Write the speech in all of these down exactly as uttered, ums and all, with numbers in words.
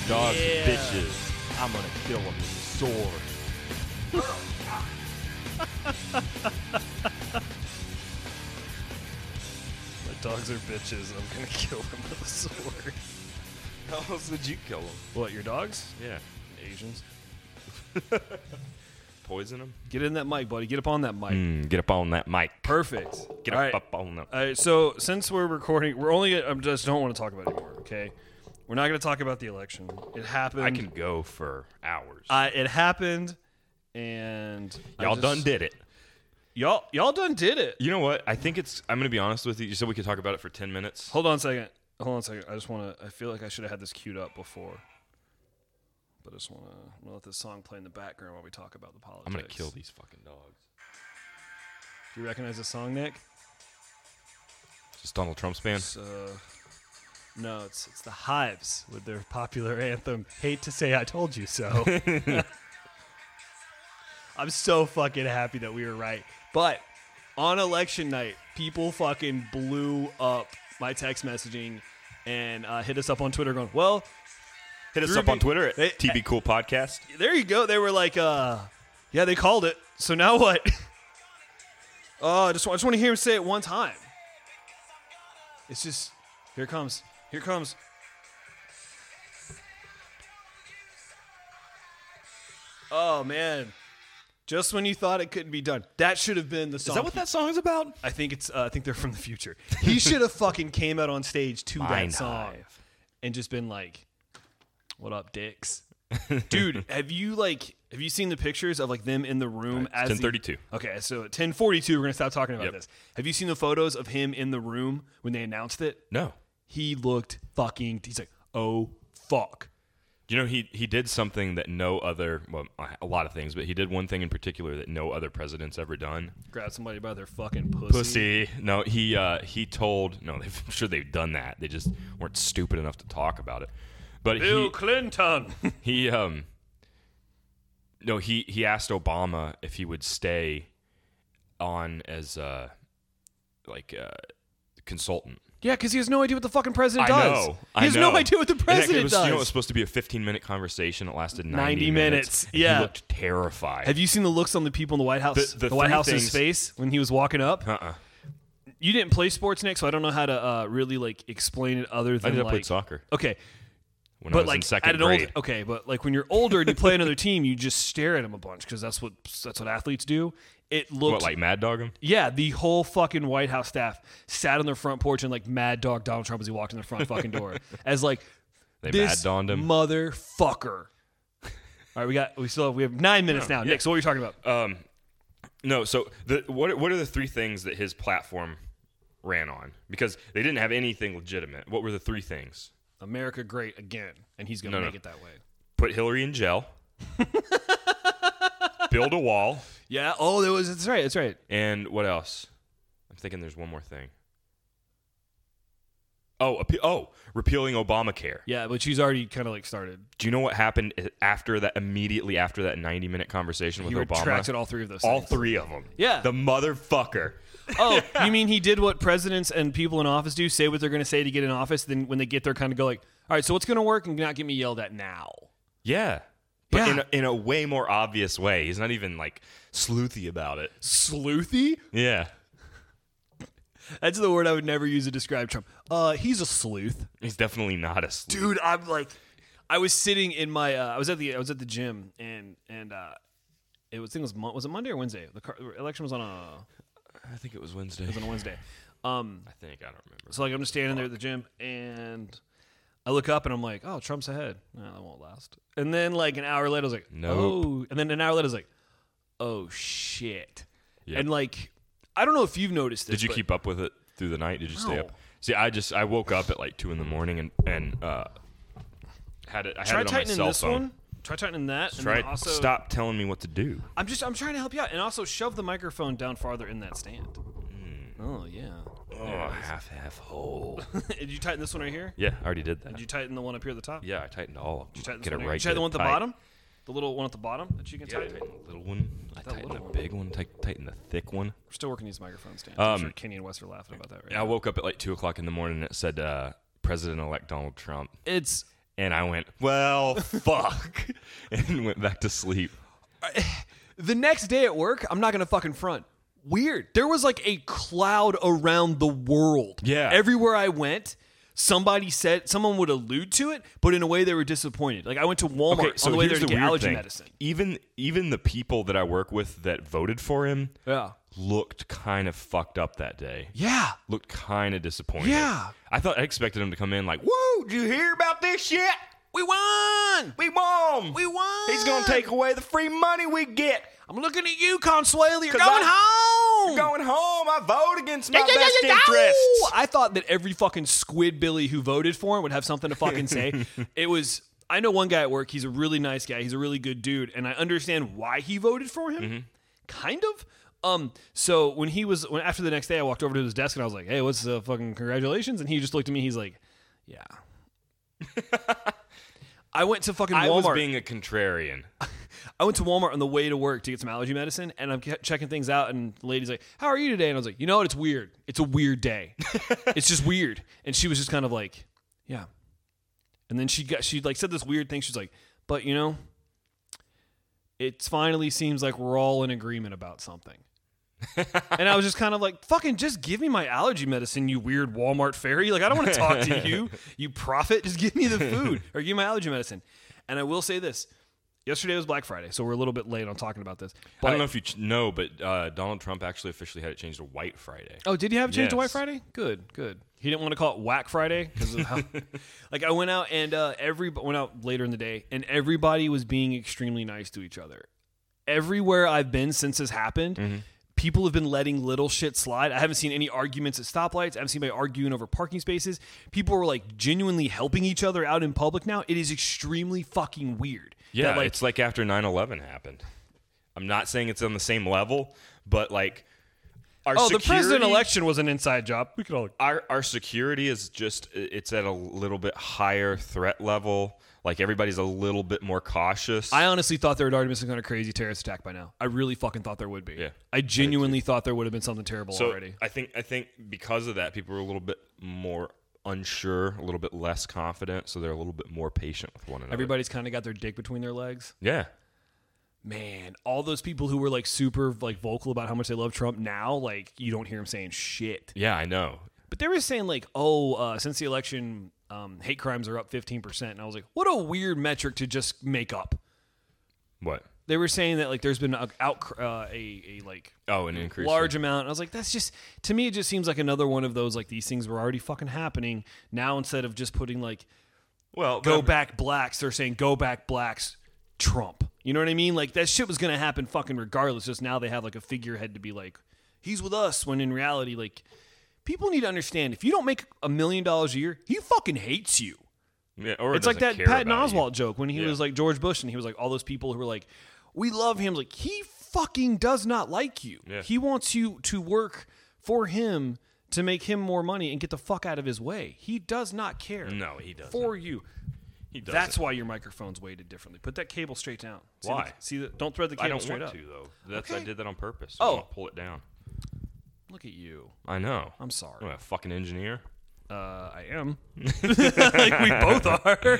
dogs Yeah. are bitches. I'm gonna kill them with a sword. My dogs are bitches. I'm gonna kill them with a sword. How else would you kill them? What, your dogs? Yeah. Asians. Poison them? Get in that mic, buddy. Get up on that mic. Mm, get up on that mic. Perfect. Get All up, right. up on that. All right, so since we're recording, we're only. I just don't want to talk about it anymore. Okay, we're not going to talk about the election. It happened. I can go for hours. Uh, it happened, and I Y'all just- done did it. Y'all, y'all done did it. You know what? I think it's. I'm gonna be honest with you. You said we could talk about it for ten minutes. Hold on a second. Hold on a second. I just want to. I feel like I should have had this queued up before, but I just want to let this song play in the background while we talk about the politics. I'm gonna kill these fucking dogs. Do you recognize this song, Nick? Just Donald Trump's band. It's, uh, no, it's it's the Hives with their popular anthem. Hate to say I told you so. I'm so fucking happy that we were right. But on election night, people fucking blew up my text messaging and uh, hit us up on Twitter going, well, Hit us Ruby- up on Twitter at They- T B Cool Podcast. there you go. They were like, uh, yeah, they called it. So now what? Oh, I just, I just want to hear him say it one time. It's just, here it comes. Here it comes. Oh, man. Just when you thought it couldn't be done. That should have been the song. Is that what that song is about? I think it's. Uh, I think they're from the future. He should have fucking came out on stage to Mind that song Hive. and just been like, "What up, dicks?" Dude, have you like have you seen the pictures of like them in the room as ten the- thirty-two. Okay, so at ten forty-two, we're gonna stop talking about Yep. this. Have you seen the photos of him in the room when they announced it? No. He looked fucking. He's like, "Oh fuck." You know, he, he did something that no other, well, a lot of things, but he did one thing in particular that no other president's ever done. Grab somebody by their fucking pussy. Pussy. No, he uh, he told, no, I'm sure they've done that. They just weren't stupid enough to talk about it. But Bill he, Clinton. he, um, no, he, he asked Obama if he would stay on as, uh, like, uh, consultant. Yeah, because he has no idea what the fucking president I does. know. He I has know. no idea what the And that- president it was, does. You know, it was supposed to be a fifteen-minute conversation. It lasted ninety, ninety minutes. and Yeah. He looked terrified. Have you seen the looks on the people in the White House? The- the White three House's things- face when he was walking up. Uh-uh. You didn't play sports, Nick, so I don't know how to uh, really like explain it other I than did. I like. played soccer Okay, when I but was like in second at an grade. old. Okay, but like when you're older and you play another team, you just stare at them a bunch because that's what that's what athletes do. It looked What, like Mad Dog him? yeah, the whole fucking White House staff sat on their front porch and like mad dog Donald Trump as he walked in the front fucking door as like They this mad dawned him. motherfucker. All right, we got we still have, we have nine minutes now. yeah. Nick, so what are you talking about? Um, no. So the what what are the three things that his platform ran on? Because they didn't have anything legitimate. What were the three things? America great again, and he's gonna No, no. make it that way. Put Hillary in jail. Build a wall. Yeah. Oh, there was. That's right. That's right. And what else? I'm thinking there's one more thing. Oh, appe- oh, repealing Obamacare. Yeah, but she's already kind of like started. Do you know what happened after that? Immediately after that ninety minute conversation with He Obama, retracted all three of those. all things. three of them. Yeah. the motherfucker. Oh, you mean he did what presidents and people in office do? Say what they're going to say to get in office. Then when they get there, kind of go like, "All right, so what's going to work and not get me yelled at now?" Yeah, but Yeah. in a, in a way more obvious way. He's not even like sleuthy about it. Sleuthy. Yeah, That's the word I would never use to describe Trump. Uh, he's a sleuth, he's definitely not a sleuth. dude. I'm like, I was sitting in my, uh, I was at the, I was at the gym, and and uh, it was, I think it was, Mon- was it Monday or Wednesday? The car, election was on a, I think it was Wednesday. it was on a Wednesday. Um, I think I don't remember. So like I'm just standing there at the gym and I look up and I'm like, oh, Trump's ahead. No, that won't last. And then like an hour later I was like, Nope. oh. And then an hour later I was like, oh shit. Yep. And like, I don't know if you've noticed this. Did you but keep up with it through the night? Did you stay No. up? See, I just I woke up at like two in the morning and and uh, had it. I had Try it on my tightening cell this phone. one. Try tightening that. And Try then also, stop telling me what to do. I'm just I'm trying to help you out, and also shove the microphone down farther in that stand. Oh yeah. Oh, half half whole. Did you tighten this one right here? Yeah, I already did that. Did you tighten the one up here at the top? Yeah, I tightened all of them. Did you tighten this Get it one here? right. Did you tighten the get one at the it tight. bottom? The little one at the bottom that you can Yeah, I tighten? tightened the little one. I That tightened the little one. big one. Tight- Tightened the thick one. We're still working these microphone stands. I'm Um, sure Kenny and Wes are laughing about that right I now. woke up at like two o'clock in the morning and it said uh, President-elect Donald Trump. It's And I went, well, fuck, and went back to sleep. The next day at work, I'm not going to fucking front. Weird. There was like a cloud around the world. Yeah. Everywhere I went, somebody said, someone would allude to it, but in a way they were disappointed. Like I went to Walmart Okay, so on the way there here's to the get weird allergy thing. medicine. Even even the people that I work with that voted for him Yeah. looked kind of fucked up that day. Yeah. Looked kind of disappointed. Yeah. I thought I expected him to come in like, "Woo! Did you hear about this shit? We won! We won! We won! He's gonna take away the free money we get. I'm looking at you, Consuelo. You're 'Cause going I- home! You're going home. I vote against my Yeah, yeah, yeah, best yeah, yeah. interests." I thought that every fucking squid Billy who voted for him would have something to fucking say. It was, I know one guy at work, he's a really nice guy, he's a really good dude, and I understand why he voted for him. Mm-hmm. Kind of. Um, so when he was, when after the next day, I walked over to his desk and I was like, hey, what's the fucking congratulations? And he just looked at me, he's like, yeah. I went to fucking I Walmart. was being a contrarian. I went to Walmart on the way to work to get some allergy medicine, and I'm ke- checking things out, and the lady's like, how are you today? And I was like, you know what? It's weird. It's a weird day. It's just weird. And she was just kind of like, yeah. And then she got, she like said this weird thing. She's like, but you know, it finally seems like we're all in agreement about something. And I was just kind of like, fucking just give me my allergy medicine, you weird Walmart fairy. Like, I don't want to talk to you, you prophet. Just give me the food or give me my allergy medicine. And I will say this. Yesterday was Black Friday, so we're a little bit late on talking about this. But, I don't know if you ch- know, but uh, Donald Trump actually officially had it changed to White Friday. oh, did he have it changed to Yes. White Friday? Good, good. He didn't want to call it Whack Friday because of how. Like I went out and uh, every went out later in the day, and everybody was being extremely nice to each other. Everywhere I've been since this happened, Mm-hmm. people have been letting little shit slide. I haven't seen any arguments at stoplights. I haven't seen anybody arguing over parking spaces. People were like genuinely helping each other out in public now. It is extremely fucking weird. Yeah, that, like, it's like after nine eleven happened. I'm not saying it's on the same level, but like our oh, the security, president election was an inside job. We could all. Our our security is just it's at a little bit higher threat level. Like everybody's a little bit more cautious. I honestly thought there had already been some kind of crazy terrorist attack by now. I really fucking thought there would be. Yeah, I genuinely thought there would have been something terrible so already. I think I think because of that, people are a little bit more unsure, a little bit less confident, so they're a little bit more patient with one another. Everybody's kind of got their dick between their legs. Yeah. Man, all those people who were like super like vocal about how much they love Trump now, like you don't hear them saying shit. Yeah, I know. But they were saying like, oh, uh, since the election, um, hate crimes are up fifteen percent. And I was like, what a weird metric to just make up. What? They were saying that like there's been a, out, uh, a, a like Oh, an increase. large amount. And I was like, that's just, to me, it just seems like another one of those, like these things were already fucking happening. Now, instead of just putting like, Well, go but- back blacks, they're saying go back blacks, Trump. You know what I mean? Like that shit was going to happen fucking regardless. Just now they have like a figurehead to be like, he's with us. When in reality, like people need to understand if you don't make a million dollars a year, he fucking hates you. Yeah, or It's like that doesn't care Patton about you. Oswalt joke when he Yeah. was like George Bush and he was like all those people who were like, we love him. Like he fucking does not like you. Yeah. He wants you to work for him to make him more money and get the fuck out of his way. He does not care. No, he doesn't. For you. He doesn't. That's why your microphone's weighted differently. Put that cable straight down. See Why? The, see the, don't thread the I cable don't straight want up. to though. That's I Okay. did that on purpose. Oh. I want to pull it down. Look at you. I know. I'm sorry. I'm a fucking engineer. Uh, I am. Like we both are.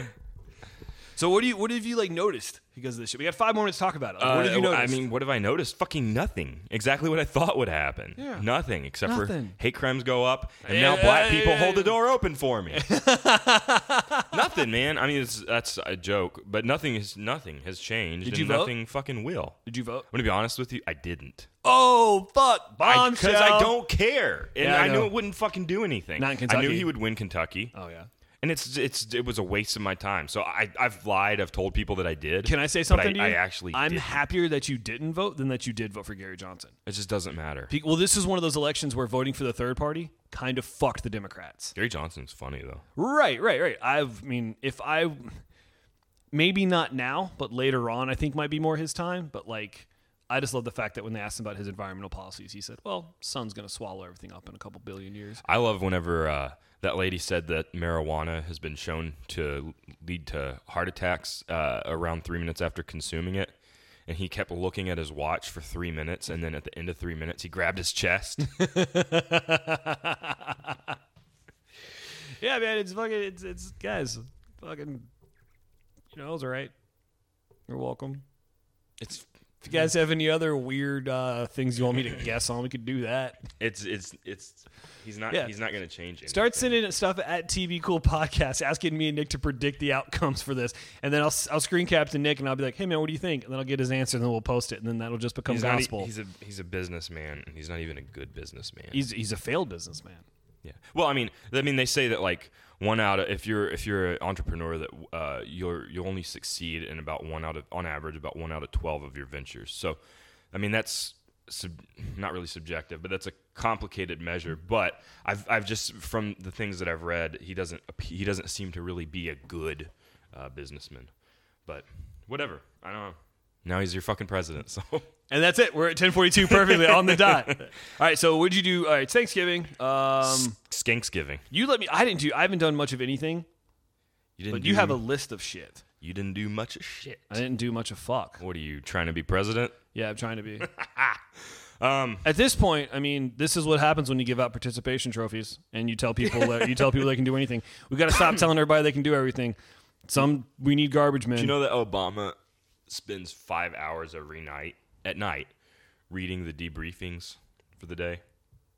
So what do you? What have you like noticed because of this shit? We got five more minutes to talk about it. Like, what have you Uh, noticed? I mean, what have I noticed? Fucking nothing. Exactly what I thought would happen. Yeah. Nothing, except for Nothing. hate crimes go up, and Yeah, now black yeah, people yeah, hold yeah. the door open for me. Nothing, man. I mean, it's, that's a joke, but nothing is nothing has changed. Did and you vote? nothing fucking will. Did you vote? I'm gonna be honest with you. I didn't. Oh fuck! Because Bombshell. I, don't care, and Yeah, I I, knew know. it wouldn't fucking do anything. Not in I Kentucky. knew he would win Kentucky, Oh yeah. and it's it's it was a waste of my time. So I I've lied. I've told people that I did. Can I say but something I, to you? I actually I'm didn't. happier that you didn't vote than that you did vote for Gary Johnson. It just doesn't matter. Pe- Well, this is one of those elections where voting for the third party kind of fucked the Democrats. Gary Johnson's funny though. Right, right, right. I've, I mean, if I, maybe not now, but later on, I think might be more his time. But like, I just love the fact that when they asked him about his environmental policies, he said, "Well, sun's going to swallow everything up in a couple billion years." I love whenever uh, that lady said that marijuana has been shown to lead to heart attacks uh, around three minutes after consuming it. And he kept looking at his watch for three minutes, and then at the end of three minutes, he grabbed his chest. Yeah, man, it's fucking, it's, it's guys, fucking You know, it was all right. You're welcome. It's If you guys have any other weird uh, things you want me to guess on, we could do that. it's it's it's he's not Yeah. he's not going to change it. Start sending stuff at T V Cool Podcast, asking me and Nick to predict the outcomes for this, and then I'll I'll screen cap to Nick, and I'll be like, "Hey man, what do you think?" And then I'll get his answer, and then we'll post it, and then that'll just become He's not, gospel. he's a he's a businessman, and he's not even a good businessman. He's he's a failed businessman. Yeah. Well, I mean, I mean, they say that like one out of if you're if you're an entrepreneur that uh, you're you'll only succeed in about one out of on average about one out of twelve of your ventures. So, I mean, that's sub, not really subjective, but that's a complicated measure. But I've I've just from the things that I've read, he doesn't he doesn't seem to really be a good uh, businessman. But whatever, I don't know. Now he's your fucking president, so. And that's it. We're at ten forty-two perfectly on the dot. All right, so what'd you do? All right, it's Thanksgiving. Um, Skanksgiving. you let me. I didn't do. I haven't done much of anything, You didn't. but do, you have a list of shit. You didn't do much of shit. I didn't do much of fuck. What are you trying to be president? Yeah, I'm trying to be. Um, At this point, I mean, this is what happens when you give out participation trophies and you tell people that you tell people they can do anything. We got to stop telling everybody they can do everything. Some we need garbage men. do you know that Obama spends five hours every night at night reading the debriefings for the day?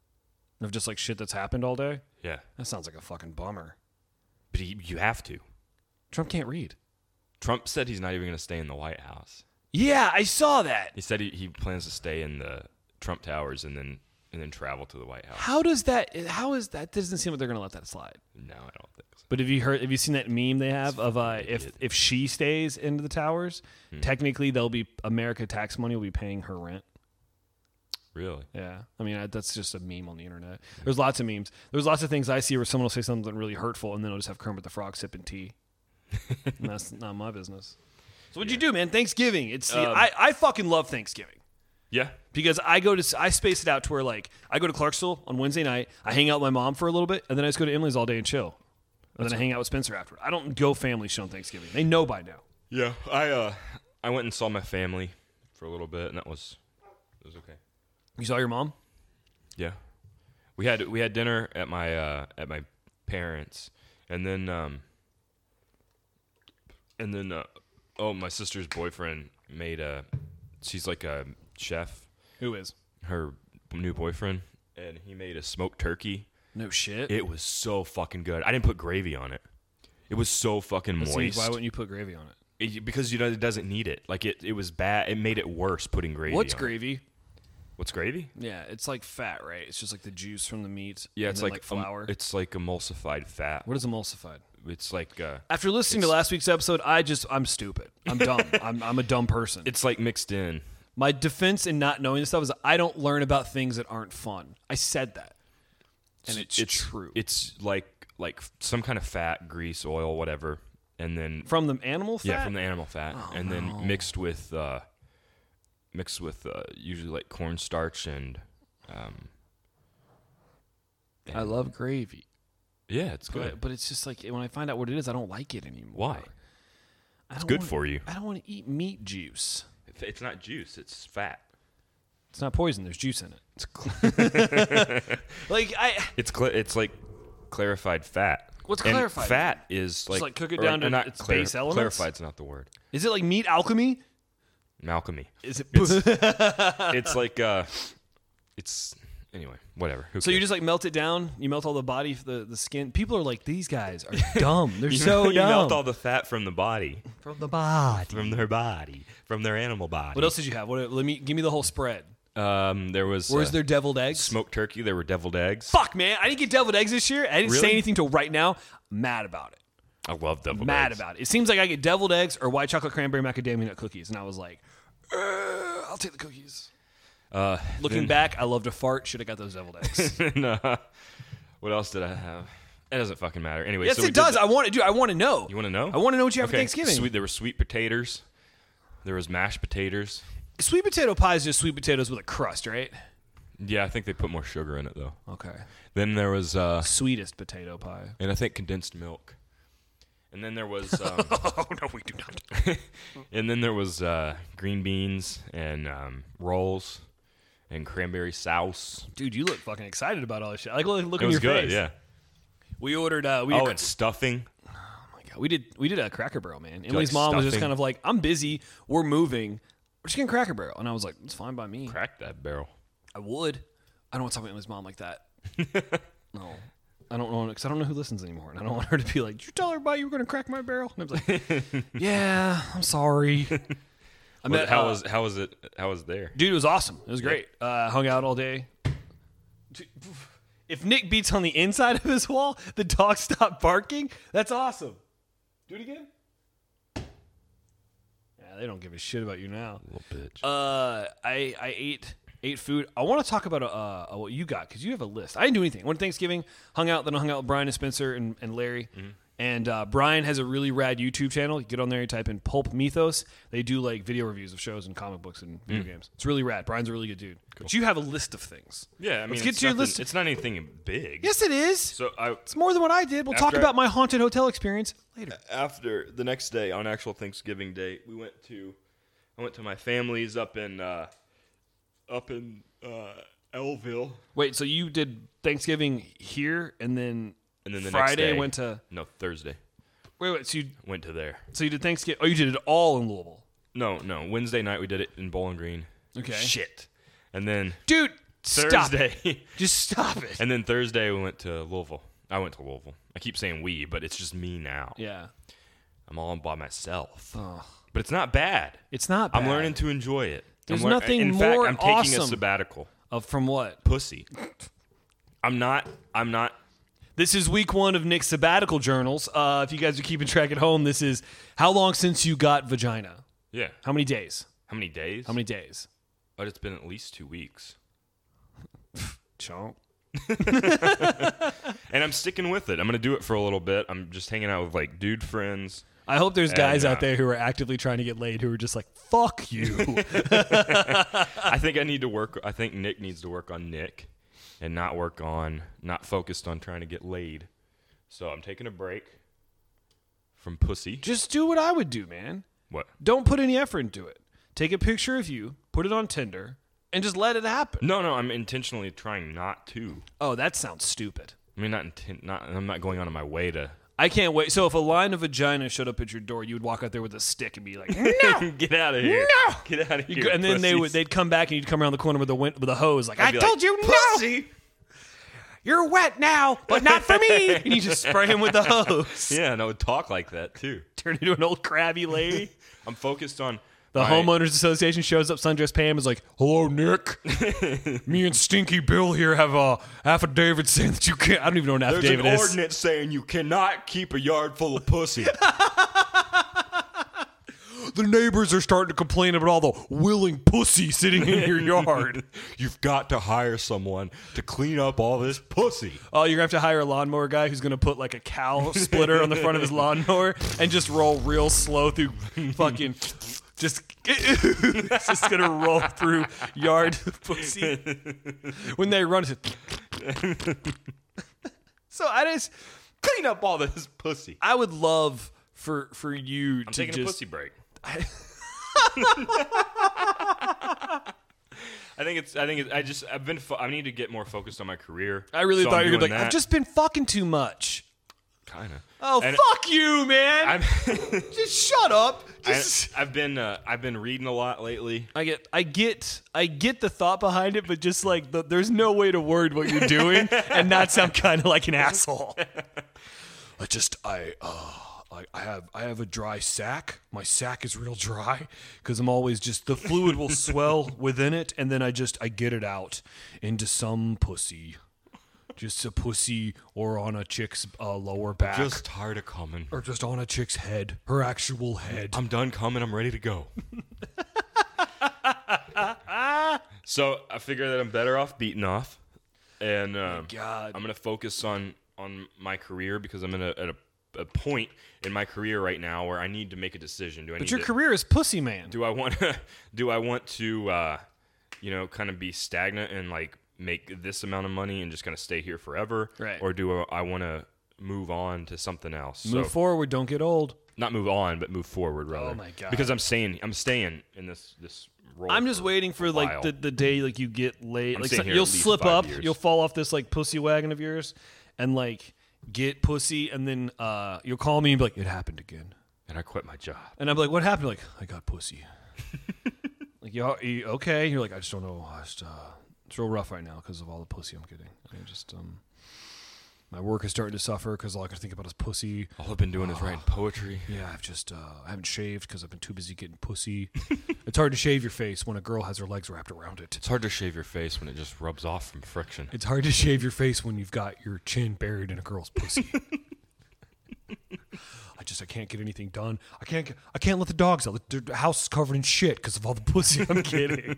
Of just like shit that's happened all day. Yeah, That sounds like a fucking bummer. but he, you have to. Trump can't read. Trump said he's not even going to stay in the White House. Yeah, I saw that. He said he, he plans to stay in the Trump Towers and then and then travel to the White House. How does that? How is that? Doesn't seem like they're gonna let that slide. No, I don't think so. But have you heard? Have you seen that meme they have of uh, if idiot. if she stays into the towers, technically they'll be America tax money will be paying her rent. Really? Yeah, I mean I, that's just a meme on the internet. There's lots of memes. There's lots of things I see where someone will say something really hurtful, and then I'll just have Kermit the Frog sipping tea. And that's not my business. So what'd you do, man? Thanksgiving. It's Um, I I fucking love Thanksgiving. Yeah. Because I go to I space it out to where like I go to Clarksville on Wednesday night, I hang out with my mom for a little bit, and then I just go to Emily's all day and chill. And then I hang out with Spencer after. I don't go family shit on Thanksgiving. They know by now. Yeah. I uh I went and saw my family for a little bit, and that was it was okay. You saw your mom? Yeah, we had we had dinner at my uh, at my parents, and then um, and then uh, oh, my sister's boyfriend made a. She's like a chef. Who is? Her new boyfriend, and he made a smoked turkey. No shit. It was so fucking good. I didn't put gravy on it. It was so fucking Let's see, moist. why wouldn't you put gravy on it? It- because you know it doesn't need it. Like it, it was bad. It made it worse putting gravy. What's on it. gravy? What's gravy? Yeah, it's like fat, right? It's just like the juice from the meat. Yeah, and it's then, like, like flour. Um, it's like emulsified fat. What is emulsified? It's like uh, After listening to last week's episode, I just I'm stupid. I'm dumb. I'm I'm a dumb person. it's like mixed in. My defense in not knowing this stuff is I don't learn about things that aren't fun. I said that. And it's, true. It's like like some kind of fat, grease, oil, whatever, and then From the animal fat? yeah, from the animal fat, Oh, and no. then mixed with uh, mixed with uh, usually like cornstarch and um, I love gravy. yeah, it's good. But, but it's just like when I find out what it is, I don't like it anymore. Why? I It's don't good wanna- for you. I don't want to eat meat juice. It's not juice; it's fat. It's not poison. There's juice in it. It's cl- Like I, it's cl- it's like clarified fat. What's And clarified? Fat is like like cook it or- down or to not its clar- base elements? Clarified's not the word. is it like meat alchemy? Alchemy. Is it? It's like uh, it's anyway. Whatever. Who So you cares? just like melt it down. You melt all the body, the the skin. People are like, these guys are dumb. They're You so know, you dumb. melt all the fat from the body, From the body. from their body, from their animal body. What else did you have? What? Let me give me the whole spread. Um, there was Where's uh, their deviled eggs? smoked turkey. There were deviled eggs. Fuck, man! I didn't get deviled eggs this year. I didn't say Really? anything till right now. I'm mad about it. I love deviled Mad eggs. about it. It seems like I get deviled eggs or white chocolate cranberry macadamia nut cookies, and I was like, "Uh, I'll take the cookies. Uh, Looking then- back, I love to fart. Should have got those deviled eggs. no. What else did I have? It doesn't fucking matter. Anyway, yes, so we it did does. the- I want to do. I want to know. you want to know? I want to know what you have okay. for Thanksgiving. Sweet, there were sweet potatoes. There was mashed potatoes. Sweet potato pie is just sweet potatoes with a crust, right? Yeah, I think they put more sugar in it though. Okay. Then there was, uh, Sweetest potato pie. and I think condensed milk. And then there was, um, Oh no, we do not. and then there was uh, green beans and um, rolls and cranberry sauce. Dude, you look fucking excited about all this shit. I like look, look It in was your good, face. yeah. We ordered. Uh, we Oh, and stuffing. oh my we did we did a Cracker Barrel, man. Emily's like mom was just stuffing? kind of like, I'm busy, we're moving, we're just getting Cracker Barrel, and I was like, it's fine by me. Crack that barrel. I would. I don't want to talk about Emily's mom like that. No. I don't know, because I don't know who listens anymore, and I don't want her to be like, did you tell everybody you were going to crack my barrel? And I was like, yeah, I'm sorry. I Well, met, how uh, was how was it? How was there? Dude, it was awesome. It was great. Uh, hung out all day. If Nick beats on the inside of his wall, the dog stopped barking. That's awesome. Do it again. Yeah, they don't give a shit about you now. Little bitch. Uh, I I ate ate food. I want to talk about uh, uh what you got because you have a list. I didn't do anything. Went to Thanksgiving, hung out, then I hung out with Brian and Spencer and, and Larry. Mm-hmm. And uh, Brian has a really rad YouTube channel. You get on there, you type in Pulp Mythos. They do like video reviews of shows and comic books and video mm. games. It's really rad. Brian's a really good dude. Cool. But you have a list of things. Yeah, I mean, Let's get it's, to your nothing, list. It's not anything big. Yes, it is. So I, it's more than what I did. We'll talk about my haunted hotel experience later. After the next day, on actual Thanksgiving Day, we went to, I went to my family's up in, uh, up in uh, Elville. Wait, so you did Thanksgiving here, and then and then the Friday next day, went to no Thursday. Wait, wait. So you went to there. So you did Thanksgiving? Oh, you did it all in Louisville. No, no. Wednesday night we did it in Bowling Green. Okay. Shit. And then dude, Thursday, stop it. Just stop it. And then Thursday we went to Louisville. I went to Louisville. I keep saying we, but it's just me now. Yeah. I'm all by myself. Oh. But it's not bad. It's not bad. I'm learning to enjoy it. There's lear- nothing in more fact, I'm taking awesome a sabbatical. Of from what? Pussy. I'm not. I'm not. This is week one of Nick's sabbatical journals. Uh, if you guys are keeping track at home, this is how long since you got vagina? Yeah. How many days? How many days? How many days? But it's been at least two weeks. Chomp. And I'm sticking with it. I'm gonna do it for a little bit. I'm just hanging out with like dude friends. I hope there's guys and, uh, out there who are actively trying to get laid who are just like, fuck you. I think I need to work. I think Nick needs to work on Nick. And not work on, not focused on trying to get laid. So I'm taking a break from pussy. Just do what I would do, man. What? Don't put any effort into it. Take a picture of you, put it on Tinder, and just let it happen. No, no, I'm intentionally trying not to. Oh, that sounds stupid. I mean, not intent. Not. I'm not going out of my way to. I can't wait. So if a line of vagina showed up at your door, you would walk out there with a stick and be like, "No, get out of here! No, get out of here!" Go, and then pussies. they would they'd come back and you'd come around the corner with a with a hose, like, I'd "I be told like, you, pussy. No, you're wet now, but not for me." And you just spray him with the hose. Yeah, and I would talk like that too. Turn into an old crabby lady. I'm focused on. The my, homeowners association shows up. Sundress Pam is like, "Hello, Nick. Me and Stinky Bill here have a affidavit saying that you can't." I don't even know what an There's affidavit an is. ordinance saying you cannot keep a yard full of pussy. The neighbors are starting to complain about all the willing pussy sitting in your yard. You've got to hire someone to clean up all this pussy. Oh, you're going to have to hire a lawnmower guy who's going to put like a cow splitter on the front of his lawnmower and just roll real slow through fucking... Just, it's just going to roll through yard pussy. When they run, it. So I just... Clean up all this pussy. I would love for, for you I'm to taking just... a pussy break. I think it's. I think it's. I just. I've been. Fo- I need to get more focused on my career. I really so thought I'm you were doing like, that. I've just been fucking too much. Kind of. Oh, and fuck you, man! I'm just shut up. Just... I, I've been. Uh, I've been reading a lot lately. I get. I get. I get the thought behind it, but just like the, there's no way to word what you're doing and not sound kind of like an asshole. I just. I. Uh, I, I have I have a dry sack. My sack is real dry because I'm always just the fluid will swell within it, and then I just I get it out into some pussy, just a pussy or on a chick's uh, lower back, Just tired of coming. or just on a chick's head, her actual head. I'm done coming. I'm ready to go. So I figure that I'm better off beating off, and um, God. I'm gonna focus on on my career because I'm in a, at a, a point in my career right now where I need to make a decision. Do I But need your to, career is pussy man. do I want to do I want to uh, you know kind of be stagnant and like make this amount of money and just kind of stay here forever, Right. or do I want to move on to something else? Move so, forward, don't get old. not move on, but move forward rather. Oh my God. Because I'm staying, I'm staying in this this role. I'm just for waiting for a like while. the, the day like you get laid. I'm Like staying so- here you'll at least slip five up, years. you'll fall off this like pussy wagon of yours, and like get pussy, and then uh, you'll call me and be like, it happened again. And I quit my job. And I'm like, what happened? You're like, I got pussy. Like, you, you okay? You're like, I just don't know. I just, uh, it's real rough right now because of all the pussy I'm getting. I just, um, my work is starting to suffer because all I can think about is pussy. All I've been doing uh, is writing poetry. Yeah, I've just, uh, I haven't shaved because I've been too busy getting pussy. It's hard to shave your face when a girl has her legs wrapped around it. It's hard to shave your face when it just rubs off from friction. It's hard to shave your face when you've got your chin buried in a girl's pussy. I just I can't get anything done. I can't get, I can't let the dogs out. The house is covered in shit because of all the pussy I'm getting.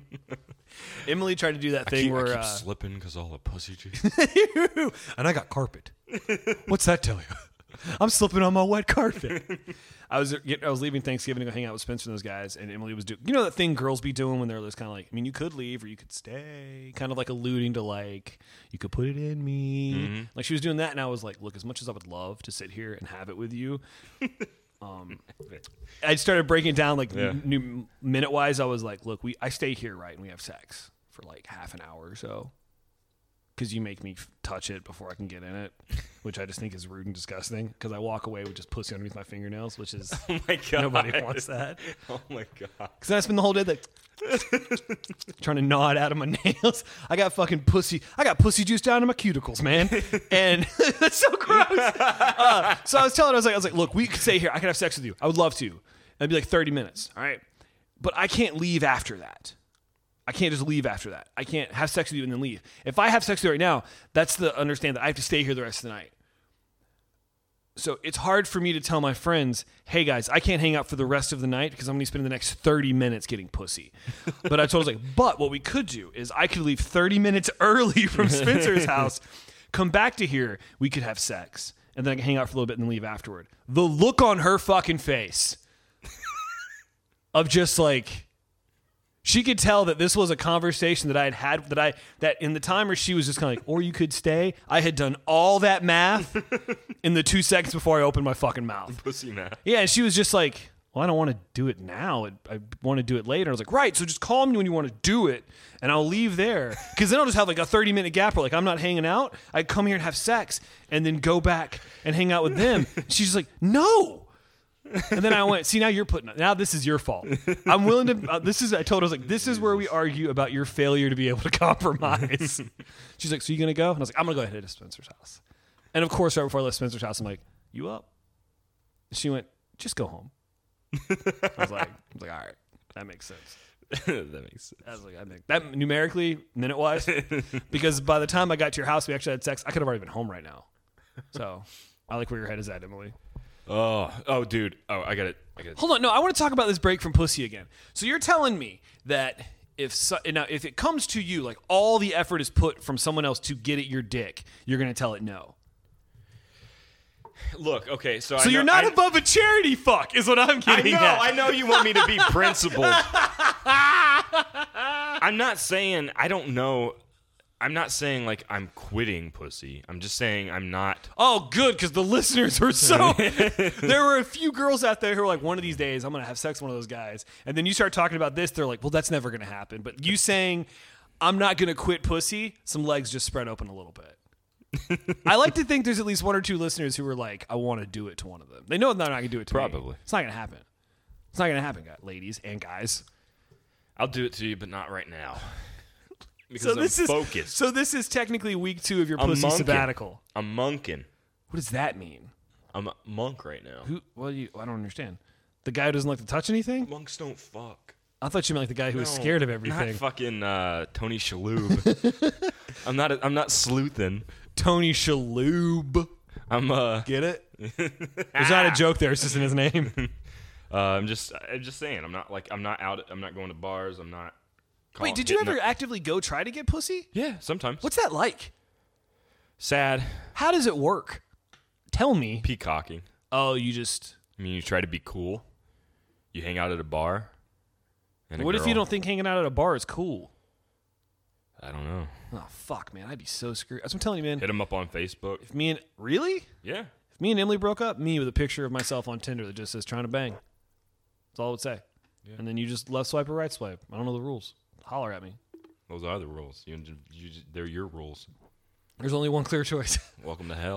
Emily tried to do that I thing keep, where I keep uh, slipping because all the pussy juice. and I got carpet. What's that tell you? I'm slipping on my wet carpet. I was I was leaving Thanksgiving to go hang out with Spencer and those guys, and Emily was doing, you know, that thing girls be doing when they're just kind of like, I mean, you could leave or you could stay, kind of like alluding to like, you could put it in me. Mm-hmm. Like she was doing that, and I was like, look, as much as I would love to sit here and have it with you, um, I started breaking down like yeah. n- minute wise. I was like, look, we I stay here, right, and we have sex for like half an hour or so. Because you make me touch it before I can get in it, which I just think is rude and disgusting. Because I walk away with just pussy underneath my fingernails, which is oh my God. Nobody wants that. Oh my God! Because I spend the whole day like trying to gnaw it out of my nails. I got fucking pussy. I got pussy juice down in my cuticles, man, and that's so gross. Uh, so I was telling her, I was like, I was like, look, we could stay here. I could have sex with you. I would love to. It'd be like thirty minutes, all right? But I can't leave after that. I can't just leave after that. I can't have sex with you and then leave. If I have sex with you right now, that's the understand that I have to stay here the rest of the night. So it's hard for me to tell my friends, hey guys, I can't hang out for the rest of the night because I'm going to spend the next thirty minutes getting pussy. But I told them, like, but what we could do is I could leave thirty minutes early from Spencer's house, come back to here, we could have sex, and then I can hang out for a little bit and then leave afterward. The look on her fucking face of just like, she could tell that this was a conversation that I had had, that I, that in the time where she was just kind of like, or you could stay, I had done all that math in the two seconds before I opened my fucking mouth. Pussy math. Yeah, and she was just like, well, I don't want to do it now. I want to do it later. I was like, right, so just call me when you want to do it, and I'll leave there. Because then I'll just have like a thirty-minute gap where like I'm not hanging out. I come here and have sex, and then go back and hang out with them. She's just like, no. And then I went, see, now you're putting it. Now this is your fault. I'm willing to, uh, this is, I told her, I was like, this is where we argue about your failure to be able to compromise. She's like, so you going to go? And I was like, I'm going to go ahead to Spencer's house. And of course, right before I left Spencer's house, I'm like, you up? And she went, just go home. I was like, I was like, all right, that makes sense. That makes sense. I was like, I think that numerically, minute wise, because by the time I got to your house, we actually had sex. I could have already been home right now. So I like where your head is at, Emily. Oh, oh, dude. Oh, I got it. I got it. Hold on. No, I want to talk about this break from pussy again. So you're telling me that if so, now if it comes to you, like all the effort is put from someone else to get at your dick, you're going to tell it no. Look, okay, so so I you're know, not I, above a charity fuck, is what I'm getting I know. at. I know you want me to be principled. I'm not saying I don't know. I'm not saying like I'm quitting pussy. I'm just saying I'm not. Oh, good, because the listeners were so. There were a few girls out there who were like, one of these days I'm going to have sex with one of those guys. And then you start talking about this, they're like, well, that's never going to happen. But you saying I'm not going to quit pussy, some legs just spread open a little bit. I like to think there's at least one or two listeners who were like, I want to do it to one of them. They know they're not going to do it to Probably. me. It's not going to happen. It's not going to happen, ladies and guys. I'll do it to you, but not right now. Because so I'm this focused. Is, so this is technically week two of your I'm pussy monking. sabbatical. I'm monking. What does that mean? I'm a monk right now. Who? Well, you, I don't understand. The guy who doesn't like to touch anything? Monks don't fuck. I thought you meant like the guy who no, was scared of everything. Not fucking uh, Tony Shalhoub. I'm not. A, I'm not sleuthing. Tony Shalhoub. I'm. Uh, Get it? There's not a joke there. It's just in his name. uh, I'm just. I'm just saying. I'm not like. I'm not out. I'm not going to bars. I'm not. Call, Wait, did you ever up. actively go try to get pussy? Yeah, sometimes. What's that like? Sad. How does it work? Tell me. Peacocking. Oh, you just. I mean, you try to be cool. You hang out at a bar. And a what if girl, you don't think hanging out at a bar is cool? I don't know. Oh, fuck, man. I'd be so screwed. That's what I'm telling you, man. Hit him up on Facebook. If me and. Really? Yeah. If me and Emily broke up, me with a picture of myself on Tinder that just says trying to bang. That's all it would say. Yeah. And then you just left swipe or right swipe. I don't know the rules. Holler at me. Those are the rules. You, you, they're your rules. There's only one clear choice. Welcome to hell.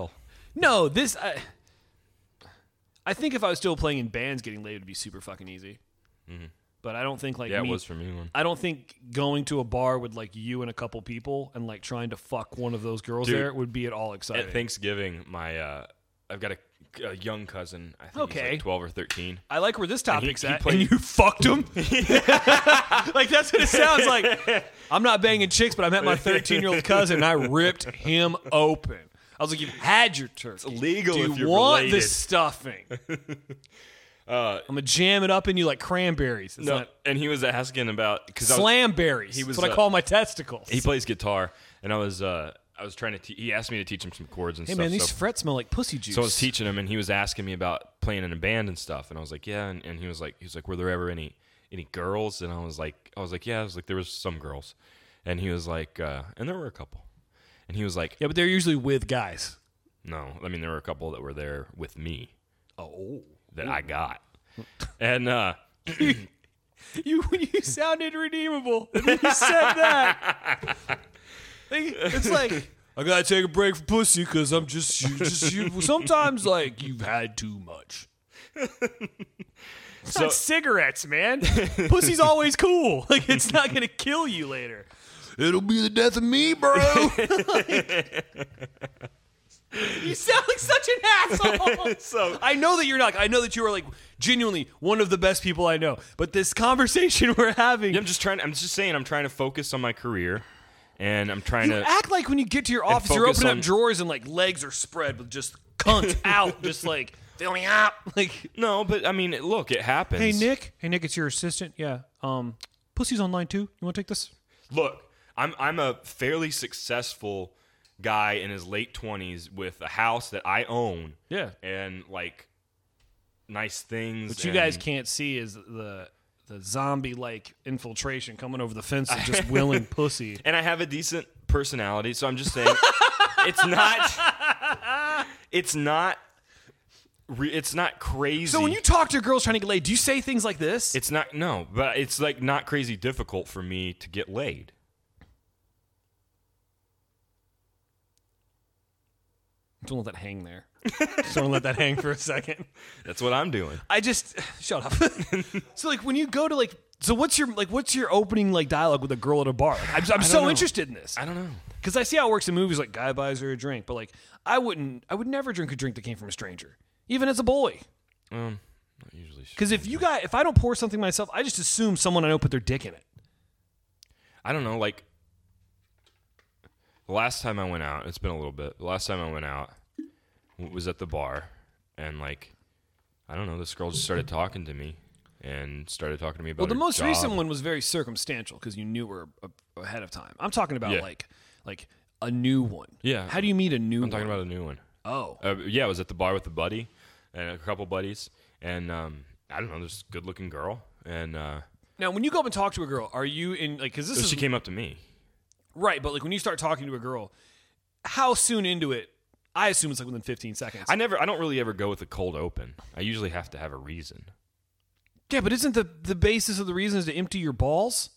No, this. I, I think if I was still playing in bands, getting laid would be super fucking easy. Mm-hmm. But I don't think like Yeah, me, it was for me. One. I don't think going to a bar with like you and a couple people and like trying to fuck one of those girls Dude, there would be at all exciting. At Thanksgiving, my uh, I've got a, a young cousin. I think he's Okay. like twelve or thirteen. I like where this topic's he at. played- And you fucked him? Like, that's what it sounds like. I'm not banging chicks, but I met my thirteen-year-old cousin, and I ripped him open. I was like, you've had your turkey. It's illegal Do you if you're want related. the stuffing? Uh, I'm going to jam it up in you like cranberries. It's no, not and he was asking about because slam berries. he was, That's what I uh, call my testicles. he plays guitar, and I was uh, I was trying to. Te- he asked me to teach him some chords and hey, stuff. man, these so, frets smell like pussy juice. so I was teaching him, and he was asking me about playing in a band and stuff, and I was like, yeah, and, and he was like, he was like, were there ever any any girls? And I was like, I was like, yeah, I was like, there was some girls, and he was like, uh, and there were a couple, and he was like, Yeah, but they're usually with guys. no, I mean there were a couple that were there with me Oh. that I got, and uh, You you sounded redeemable. And then you said that. Like, it's like I gotta take a break from pussy because I'm just you just you. Sometimes like you've had too much. It's So- not cigarettes, man. Pussy's always cool. Like it's not gonna kill you later. It'll be the death of me, bro. You sound like such an asshole. So- I know that you're not. I know that you are like genuinely one of the best people I know. But this conversation we're having, I'm just trying. I'm just saying. I'm trying to focus on my career, and I'm trying you to. act like when you get to your office, you're focus opening on- up drawers and like legs are spread with just cunt out, just like fill me up. Like, No, but I mean, look, it happens. hey Nick, hey Nick, it's your assistant. Yeah, um, pussy's online too. You want to take this? Look, I'm I'm a fairly successful guy in his late twenties with a house that I own. Yeah. And like nice things. What you and- guys can't see is the the zombie like infiltration coming over the fence and just willing pussy. And I have a decent personality, so I'm just saying, it's not. It's not. Re- it's not crazy. So when you talk to girls trying to get laid, do you say things like this? It's not no, but it's like not crazy difficult for me to get laid. Don't let that hang there. Just don't let that hang for a second. That's what I'm doing. I just shut up. So like when you go to like, so what's your like what's your opening like dialogue with a girl at a bar? Like, I'm, I'm so know. interested in this I don't know. because I see how it works in movies. Like guy buys her a drink, but like I wouldn't, I would never drink a drink that came from a stranger, even as a boy. Um, not usually. Because if you got, if I don't pour something myself, I just assume someone I know put their dick in it. I don't know. Like the last time I went out, it's been a little bit. The last time I went out w- was at the bar, and like I don't know, this girl just started talking to me and started talking to me about. Well, the her most job. recent one was very circumstantial because you knew her a- ahead of time. I'm talking about Yeah. like, like a new one. Yeah. How do you meet a new? I'm talking one? about a new one. Oh. Uh, yeah, I was at the bar with a buddy and a couple buddies, and um, I don't know, this good-looking girl, and uh, Now, when you go up and talk to a girl, are you in like? Because this so is she came up to me. right, but like when you start talking to a girl, how soon into it? I assume it's like within fifteen seconds. I never, I don't really ever go with a cold open. I usually have to have a reason. yeah, but isn't the the basis of the reason is to empty your balls?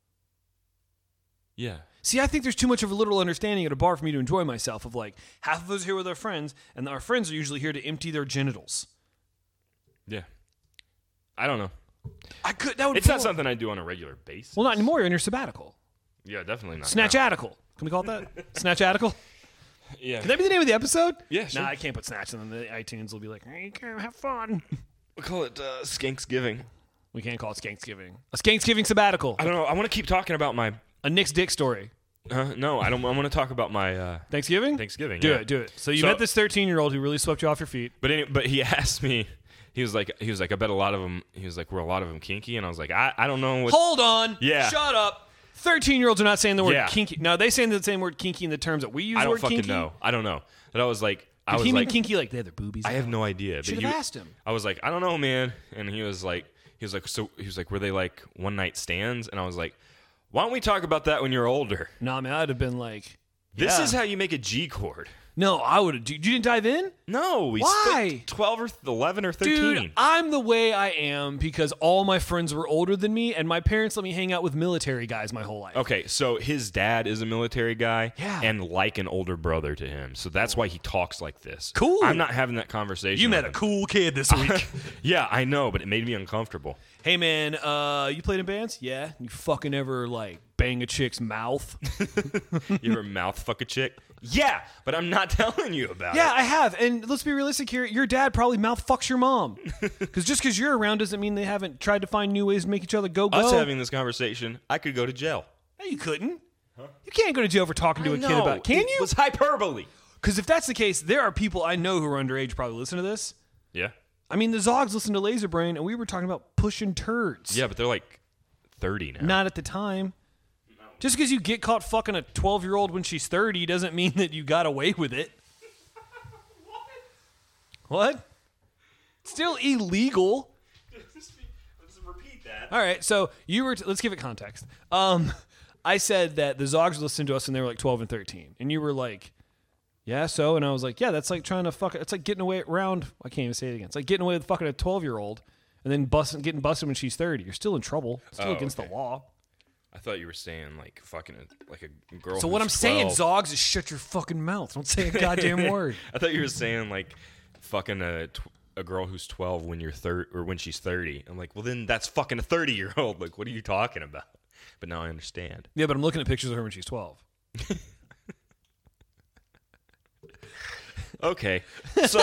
Yeah. See, I think there's too much of a literal understanding at a bar for me to enjoy myself. Of like, half of us are here with our friends, and our friends are usually here to empty their genitals. Yeah. I don't know. I could. That would. It's not blow- something I do on a regular basis. Well, not anymore. You're in your sabbatical. Yeah, definitely not. Snatch now. Snatchatical. Can we call it that? Snatchatical? Yeah. Can that be the name of the episode? Yeah, sure. Nah, I can't put Snatch, and then the iTunes will be like, hey, you can have fun. We call it uh, Skanksgiving. We can't call it Skanksgiving. A Skanksgiving sabbatical. I don't know. I want to keep talking about my. A Nick's dick story. Uh, no, I don't. I want to talk about my uh, Thanksgiving? Thanksgiving. Do yeah. it, do it. So you So- met this thirteen-year-old who really swept you off your feet. But any, but he asked me. He was like, he was like, I bet a lot of them. He was like, were a lot of them kinky? And I was like, I, I don't know what. Hold on. Yeah. Shut up. thirteen-year-olds are not saying the word Yeah. kinky. No, they saying the same word kinky in the terms that we use I the don't word fucking kinky. know. I don't know. But I was like, I Did was he mean like, kinky like they have their boobies I out? have no idea. But Should you- have asked him. I was like, I don't know, man. And he was like, he was like, so he was like, were they like one night stands? And I was like, why don't we talk about that when you're older? No, man, I'd have been like, This yeah. is how you make a G chord. No, I would have. You didn't dive in? No, we Why? spent twelve or eleven or thirteen. Dude, I'm the way I am because all my friends were older than me, and my parents let me hang out with military guys my whole life. Okay, so his dad is a military guy Yeah. and like an older brother to him. So that's why he talks like this. Cool. I'm not having that conversation. You with met a him. cool kid this week. Yeah, I know, but it made me uncomfortable. Hey, man, uh, you played in bands? Yeah. You fucking ever, like, bang a chick's mouth? You ever mouth fuck a chick? Yeah, but I'm not telling you about Yeah, it. I have. And let's be realistic here. Your dad probably mouth fucks your mom. Because just because you're around doesn't mean they haven't tried to find new ways to make each other go, go. Us having this conversation, I could go to jail. No, you couldn't. You can't go to jail for talking to a kid No, about. Can it you? was hyperbole. Because if that's the case, there are people I know who are underage probably listen to this. Yeah. I mean, the Zogs listen to Laserbrain, and we were talking about pushing turds. Yeah, but they're like thirty now. Not at the time. Just because you get caught fucking a twelve-year-old when she's thirty doesn't mean that you got away with it. What? What? Still illegal. Let's repeat that. All right, so you were. T- let's give it context. Um, I said that the Zogs listened to us when they were like twelve and thirteen, and you were like, "Yeah, so," and I was like, "Yeah, that's like trying to fuck. It's like getting away around. I can't even say it again. It's like getting away with fucking a twelve-year-old, and then busting, getting busted when she's thirty. You're still in trouble. Still Oh, against okay. the law." I thought you were saying like fucking a, like a girl. So what I'm who's saying, twelve. Zogs, is shut your fucking mouth. Don't say a goddamn word. I thought you were saying like fucking a tw- a girl who's twelve when you're thirty or when she's thirty. I'm like, well then that's fucking a thirty year old. Like, what are you talking about? But now I understand. Yeah, but I'm looking at pictures of her when she's twelve. Okay, so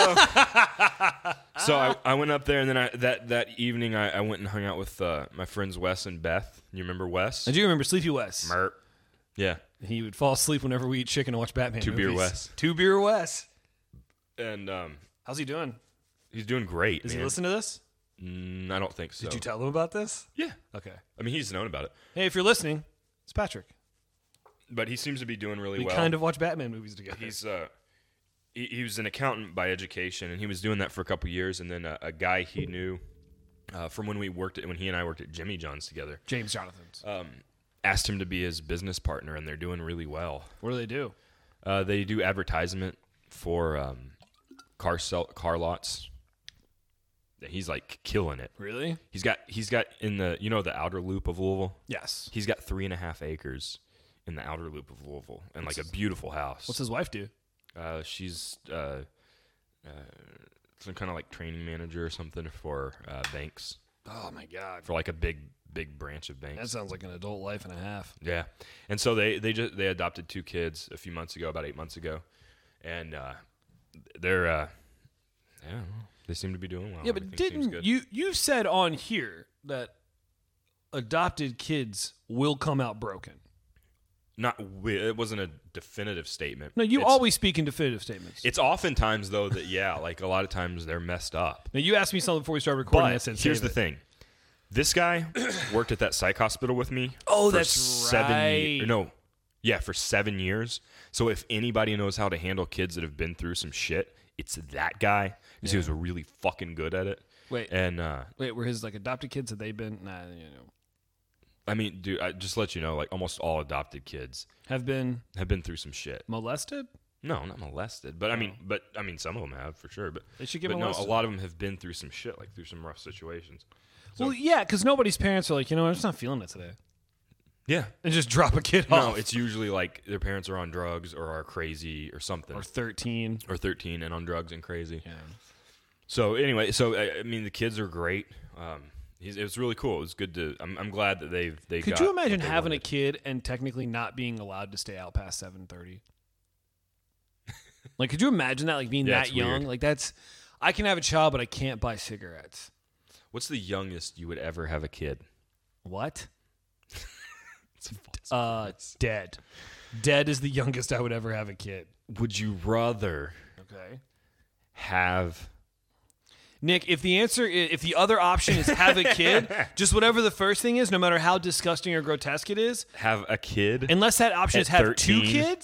so I, I went up there and then I that that evening I, I went and hung out with uh, my friends Wes and Beth. You remember Wes? I do remember Sleepy Wes. Merp. Yeah, He would fall asleep whenever we eat chicken and watch Batman Two movies. Beer Wes. Two Beer Wes. and um, How's he doing? he's doing great. Does man. he listen to this? Mm, I don't think so. Did you tell him about this? Yeah, Okay. I mean he's known about it, Hey, if you're listening, it's Patrick. but he seems to be doing really We well. kind of watch Batman movies together. He's uh, he, he was an accountant by education, and he was doing that for a couple years. And then a, a guy he knew uh, from when we worked at, when he and I worked at Jimmy John's together James Jonathan's. um, asked him to be his business partner, and they're doing really well. What do they do? Uh, they do advertisement for um, car sell, car lots. He's like killing it. Really? He's got he's got in the you know the outer loop of Louisville. Yes. He's got three and a half acres in the outer loop of Louisville, and like a beautiful house. What's his wife do? Uh, she's uh, uh, some kind of like training manager or something for uh, banks, Oh my god. for like a big, big branch of banks. That sounds like an adult life and a half. Yeah, and so they they just they adopted two kids a few months ago, about eight months ago, and uh, they're uh, I don't know, they seem to be doing well. Yeah, but Everything seems didn't good. you you said on here that adopted kids will come out broken? Not wi- it wasn't a definitive statement. No, you It's- always speak in definitive statements. It's oftentimes though that yeah, like a lot of times they're messed up. Now you asked me something before we started recording. But I said, here's save the it. thing. This guy worked at that psych hospital with me. Oh, for that's seven right. Ye- no, yeah, for seven years. So if anybody knows how to handle kids that have been through some shit, it's that guy because he was really fucking good at it. Wait, And uh, wait, were his like adopted kids? Have they been? Nah, you know, I mean, dude, I just let you know, like almost all adopted kids have been have been through some shit. molested. No, not molested, but I mean, but I mean, some of them have for sure. But They should get but no, molested. a lot of them have been through some shit, like through some rough situations. So, Well, yeah, because nobody's parents are like, you know, I'm just not feeling it today, yeah. and just drop a kid No, off. it's usually like their parents are on drugs or are crazy or something. or thirteen. Or thirteen and on drugs and crazy. Yeah. So anyway, so I, I mean the kids are great. Um, he's, it was really cool. It was good to. I'm, I'm glad that they've they. Could got you what imagine they having a wanted. kid and technically not being allowed to stay out past seven thirty? Like, could you imagine that? Like being Yeah, that it's young? weird. Like that's. I can have a child, but I can't buy cigarettes. What's the youngest you would ever have a kid? What? It's a false Uh, premise. dead. Dead is the youngest I would ever have a kid. Would you rather Okay. have? Nick, if the answer, is, if the other option is have a kid, just whatever the first thing is, no matter how disgusting or grotesque it is, Have a kid? unless that option At is have two thirteen? kids,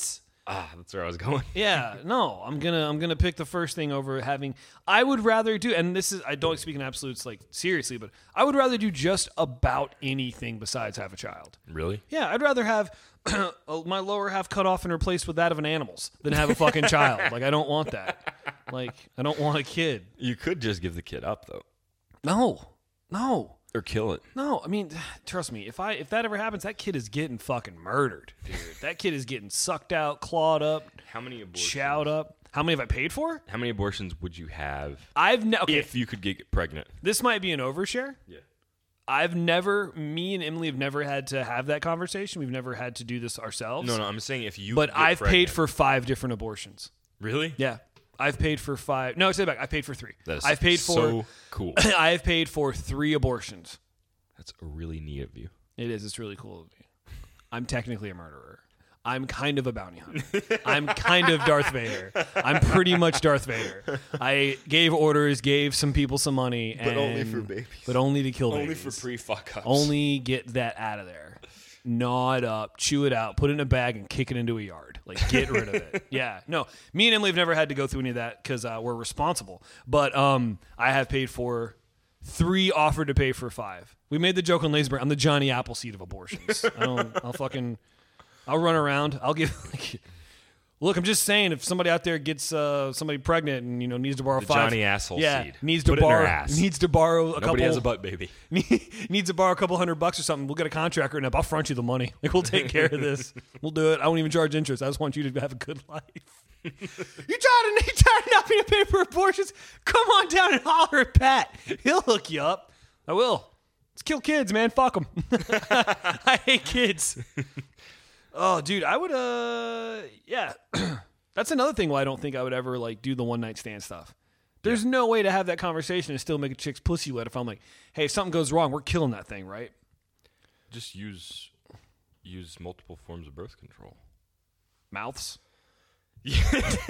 Ah, that's where I was going. Yeah, no, I'm gonna I'm gonna pick the first thing over having. I would rather do, and this is I don't speak in absolutes like seriously, but I would rather do just about anything besides have a child. Really? Yeah, I'd rather have my lower half cut off and replaced with that of an animal's than have a fucking child. Like I don't want that. Like I don't want a kid. You could just give the kid up though, No, no. or kill it. No, I mean, trust me. If I if that ever happens, that kid is getting fucking murdered, dude. That kid is getting sucked out, clawed up, How many abortions? chowed up. How many have I paid for? How many abortions would you have I've never. Okay, if you could get pregnant? this might be an overshare. Yeah. I've never. Me and Emily have never had to have that conversation. We've never had to do this ourselves. No, no. I'm saying if you. But could get I've pregnant. paid for five different abortions. Really? Yeah, I've paid for five. No, take it back. I paid for three. That is I've paid for. so cool. I have paid for three abortions. That's really neat of you. It is. It's really cool of me. I'm technically a murderer. I'm kind of a bounty hunter. I'm kind of Darth Vader. I'm pretty much Darth Vader. I gave orders, gave some people some money, But and, only for babies. But only to kill Only babies. for pre fuck ups. Only get that out of there. Gnaw it up, chew it out, put it in a bag, and kick it into a yard. Like, get rid of it. Yeah. No, me and Emily have never had to go through any of that because uh, we're responsible. But um, I have paid for three, offered to pay for five. We made the joke on Lazyburn. I'm the Johnny Appleseed of abortions. I don't. I'll fucking. I'll run around. I'll give. Like, look, I'm just saying, if somebody out there gets uh, somebody pregnant and you know needs to borrow The five, Johnny asshole yeah, seed. needs Put to it in her borrow, ass. needs to borrow a Nobody couple. has a butt baby. needs to borrow a couple hundred bucks or something. We'll get a contract written up. I'll front you the money. Like we'll take care of this. We'll do it. I won't even charge interest. I just want you to have a good life. you tired of you tired of not being paid for abortions? Come on down and holler at Pat. He'll hook you up. I will. Let's kill kids, man. Fuck them. I hate kids. Oh, dude, I would. Uh, yeah. That's another thing why I don't think I would ever like do the one night stand stuff. There's yeah. no way to have that conversation and still make a chick's pussy wet if I'm like, hey, if something goes wrong, we're killing that thing, right? Just use use multiple forms of birth control. Mouths. Yeah.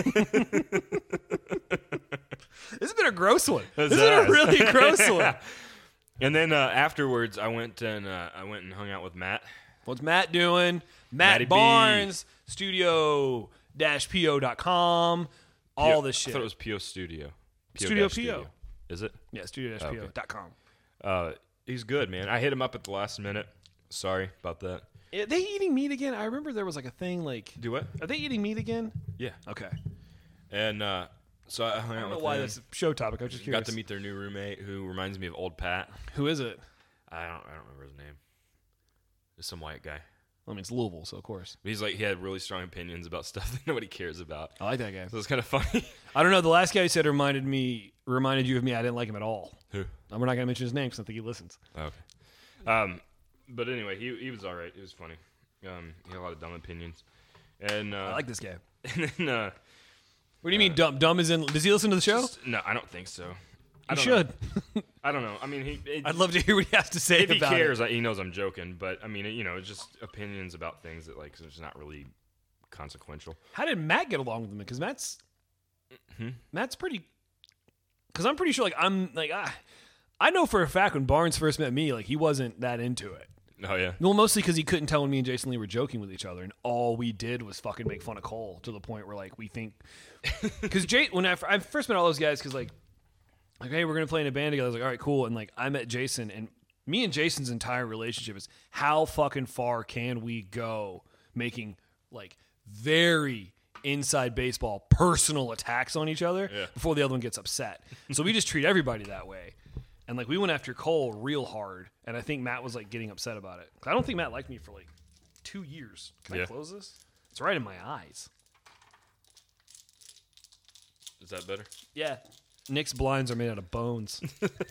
This has been a gross one. This has been a really gross one. And then uh, afterwards, I went and uh, I went and hung out with Matt. What's Matt doing? Matt Matty Barnes, studio dash P O dot com, all this shit. I thought it was P O Studio. P O Studio P O. Is it? Yeah, studio dash P O dot com. Uh, he's good, man. I hit him up at the last minute. Sorry about that. Are they eating meat again? I remember there was like a thing like... Do what? Are they eating meat again? Yeah. Okay. And uh, so I hung I out don't know with why him. that's a show topic. I was just curious. Got to meet their new roommate who reminds me of old Pat. Who is it? I don't I don't remember his name. It's some white guy. I mean, it's Louisville, so of course. But he's like, he had really strong opinions about stuff that nobody cares about. I like that guy. So it's kind of funny. I don't know. The last guy you said reminded me, reminded you of me. I didn't like him at all. Who? And we're not going to mention his name because I think he listens. Oh, okay. Um, but anyway, he he was all right. It was funny. Um, he had a lot of dumb opinions. And uh, I like this guy. And then, uh, What do you mean dumb? Dumb is in. Does he listen to the show? just- no, I don't think so. I You don't should. know. I don't know. I mean, he. It, I'd love to hear what he has to say if he about cares, it. I, he knows I'm joking. But I mean, it, you know, it's just opinions about things that like it's not really consequential. How did Matt get along with him? Because Matt's Hmm? Matt's pretty. Because I'm pretty sure, like I'm like I, I know for a fact when Barnes first met me, like he wasn't that into it. Oh yeah. Well, mostly because he couldn't tell when me and Jason Lee were joking with each other, and all we did was fucking make fun of Cole to the point where like we think. Because Jay, when I, I first met all those guys, because like, like hey, we're gonna play in a band together. I was like, all right, cool. And like I met Jason, and me and Jason's entire relationship is how fucking far can we go making like very inside baseball personal attacks on each other Yeah. before the other one gets upset. So we just treat everybody that way. And like we went after Cole real hard, and I think Matt was like getting upset about it. I don't think Matt liked me for like two years. Can Yeah. I close this? It's right in my eyes. Is that better? Yeah. Nick's blinds are made out of bones.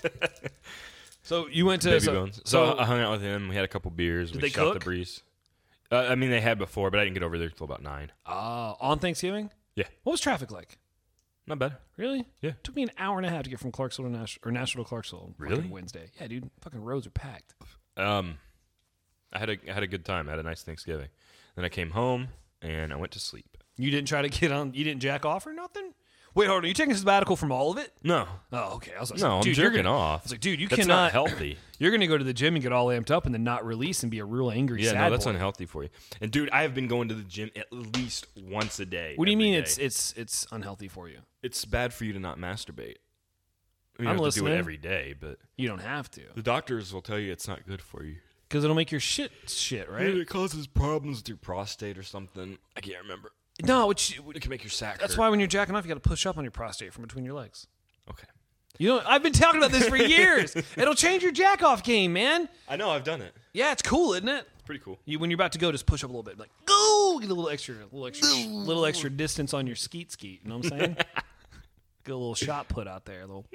So you went to Baby so, bones. So, So I hung out with him. We had a couple beers. Did we they shot the cook? breeze. Uh, I mean, they had before, but I didn't get over there until about nine. uh, on Thanksgiving. Yeah. What was traffic like? Not bad. Really? Yeah. Took me an hour and a half to get from Clarksville to Nash or Nashville to Clarksville. Really? fucking Wednesday. Yeah, dude. Fucking roads are packed. Um, I had a I had a good time. I had a nice Thanksgiving. Then I came home and I went to sleep. You didn't try to get on. You didn't jack off or nothing. Wait, hold on. Are you taking a sabbatical from all of it? No. Oh, okay. I was like, No, I'm dude, jerking you're gonna, off. I was like, dude, you that's cannot. not healthy. You're going to go to the gym and get all amped up and then not release and be a real angry Yeah, sad no, that's boy. unhealthy for you. And dude, I have been going to the gym at least once a day. What do you every mean day. it's it's it's unhealthy for you? It's bad for you to not masturbate. I mean, I'm you have to do listening. it every day, but You don't have to the doctors will tell you it's not good for you. because it'll make your shit shit, right? It causes problems with your prostate or something. I can't remember. No, which It can make your sack that's hurt. why when you're jacking off, you got to push up on your prostate from between your legs. Okay. You know, I've been talking about this for years. It'll change your jack off game, man. I know, I've done it. Yeah, it's cool, isn't it? Pretty cool. You, when you're about to go, just push up a little bit, like go, get a little extra, a little extra, little extra distance on your skeet skeet. You know what I'm saying? Get a little shot put out there, a little.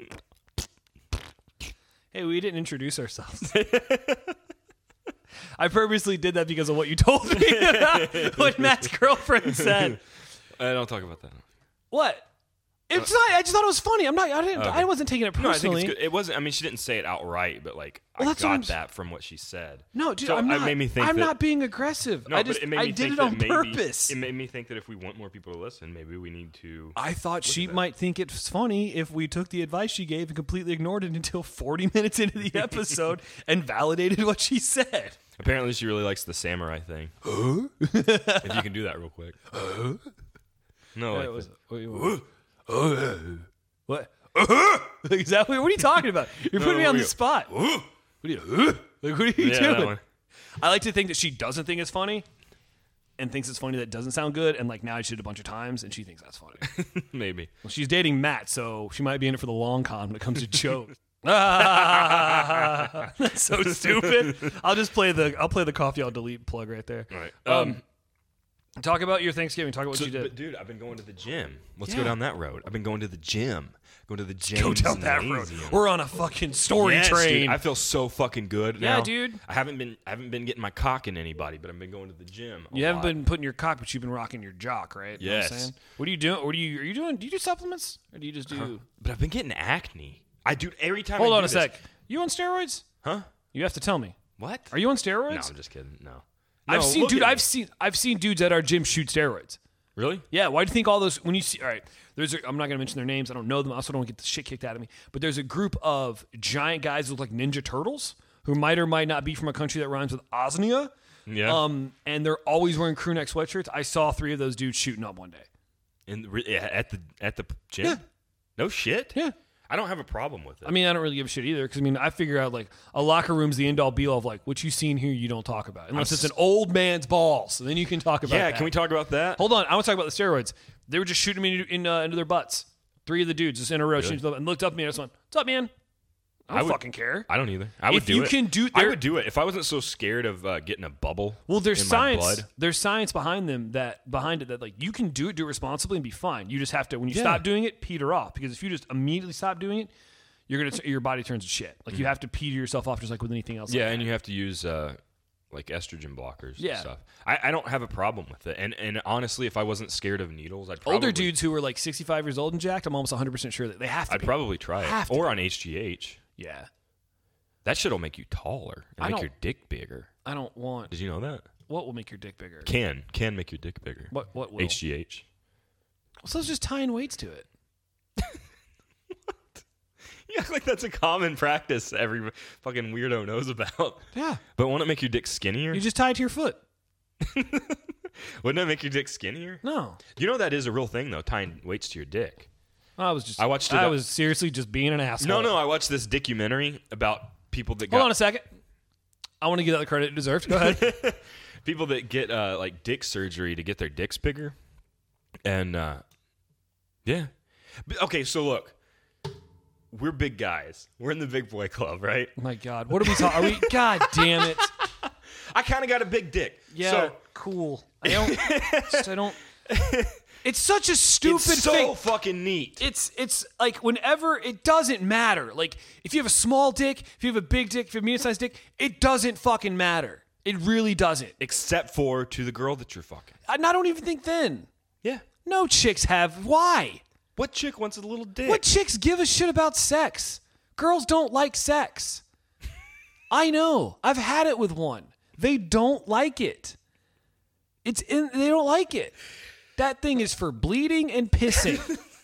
Hey, we didn't introduce ourselves. I purposely did that because of what you told me about what Matt's girlfriend said. I don't talk about that. What? It's not. I just thought it was funny. I'm not. I didn't. Okay. I wasn't taking it No, I personally. think it's good. It wasn't. I mean, she didn't say it outright, but like Well, I that's what I'm got s- that from what she said. No, dude, So I'm it not. made me think I'm that- not being aggressive. No, I just. but it made me I did think it on that maybe, purpose. It made me think that if we want more people to listen, maybe we need to. I thought she that. might think it's funny if we took the advice she gave and completely ignored it until forty minutes into the episode and validated what she said. Apparently, she really likes the samurai thing. If you can do that real quick. No, like It was- the- What? Is that what, what are you talking about? You're No, putting me no, on we the go, spot. What are you? Like, what are you yeah, that doing? one. I like to think that she doesn't think it's funny, and thinks it's funny that doesn't sound good. And like now I did it a bunch of times, and she thinks that's funny. Maybe. Well, she's dating Matt, so she might be in it for the long con when it comes to jokes. Ah, that's so stupid. I'll just play the I'll play the coffee I'll delete plug right there. All right. Um, talk about your Thanksgiving. Talk about what So, you did. but dude, I've been going to the gym. Let's Yeah. go down that road. I've been going to the gym. Going to the gym. Go down that road. We're on a fucking story Yes, train. dude. I feel so fucking good. Yeah, now. dude. I haven't been. I haven't been getting my cock in anybody, but I've been going to the gym. a you haven't lot. been putting your cock, but you've been rocking your jock, right? You know what I'm Yes. saying? What are you doing? What are you? Are you doing? Do you do supplements, or do you just do? But I've been getting acne. I do every time. Hold I on do a this- sec. You on steroids? Huh? You have to tell me. What? Are you on No, steroids? I'm just kidding. No. I've No, seen, look dude. at I've me. seen, I've seen dudes at our gym shoot steroids. Really? Yeah. Why do you think all those? When you see, all right, there's. A, I'm not going to mention their names. I don't know them. I also don't want to get the shit kicked out of me. But there's a group of giant guys who look like Ninja Turtles who might or might not be from a country that rhymes with Osnia. Yeah. Um, and they're always wearing crew neck sweatshirts. I saw three of those dudes shooting up one day. In re- yeah, at the at the gym. Yeah. No shit. Yeah. I don't have a problem with it. I mean, I don't really give a shit either because I mean, I figure out like a locker room's the end all be all of like what you see in here, you don't talk about unless I'm it's an old man's balls. And then you can talk about. yeah. that. Can we talk about that? Hold on, I want to talk about the steroids. They were just shooting me in, in, uh, into their butts. Three of the dudes just in a row shooting them and looked up at me and I just went, "What's up, man?" I don't I would- fucking care. I don't either. I would If do you it. can do- I there- would do it if I wasn't so scared of uh, getting a bubble. Well, there's in science. My blood. There's science behind them that behind it that like you can do it, do it responsibly, and be fine. You just have to when you Yeah. stop doing it, peter off. Because if you just immediately stop doing it, you're gonna your body turns to shit. Like you have to peter yourself off, just like with anything else. Mm-hmm. Yeah, like and that. you have to use uh, like estrogen blockers. Yeah. And stuff. I, I don't have a problem with it. And and honestly, if I wasn't scared of needles, I'd probably, older dudes who are like sixty-five years old and jacked, I'm almost one hundred percent sure that they have to. I'd be. probably try Have it. to Or on H G H. Yeah, That shit'll make you taller and I make don't- your dick bigger. I don't want. Did you know that? What will make your dick bigger? Can can make your dick bigger. What what will? H G H. So it's just tying weights to it. You act like that's a common practice every fucking weirdo knows about. Yeah, But won't it make your dick skinnier? you just tie it to your foot. Wouldn't it make your dick skinnier? No, You know that is a real thing though, tying weights to your dick. I was just. I watched it I up- was seriously just being an asshole. No, no, I watched this documentary about people that got Hold on a second. I want to give that the credit it deserves. Go ahead. people that get uh, like dick surgery to get their dicks bigger, and uh, yeah. But, okay, so look, we're big guys. We're in the big boy club, right? My God, what are we talking? Are we? God damn it! I kind of got a big dick. Yeah, So, cool. I don't. just, I don't. It's such a stupid it's so thing. fucking neat. It's it's like whenever it doesn't matter. Like if you have a small dick, if you have a big dick, if you have a medium-sized dick, it doesn't fucking matter. It really doesn't. Except for to the girl that you're fucking. And I don't even think then. Yeah. No chicks have. Why? What chick wants a little dick? What chicks give a shit about sex? Girls don't like sex. I know. I've had it with one. They don't like it. It's in. They don't like it. That thing is for bleeding and pissing.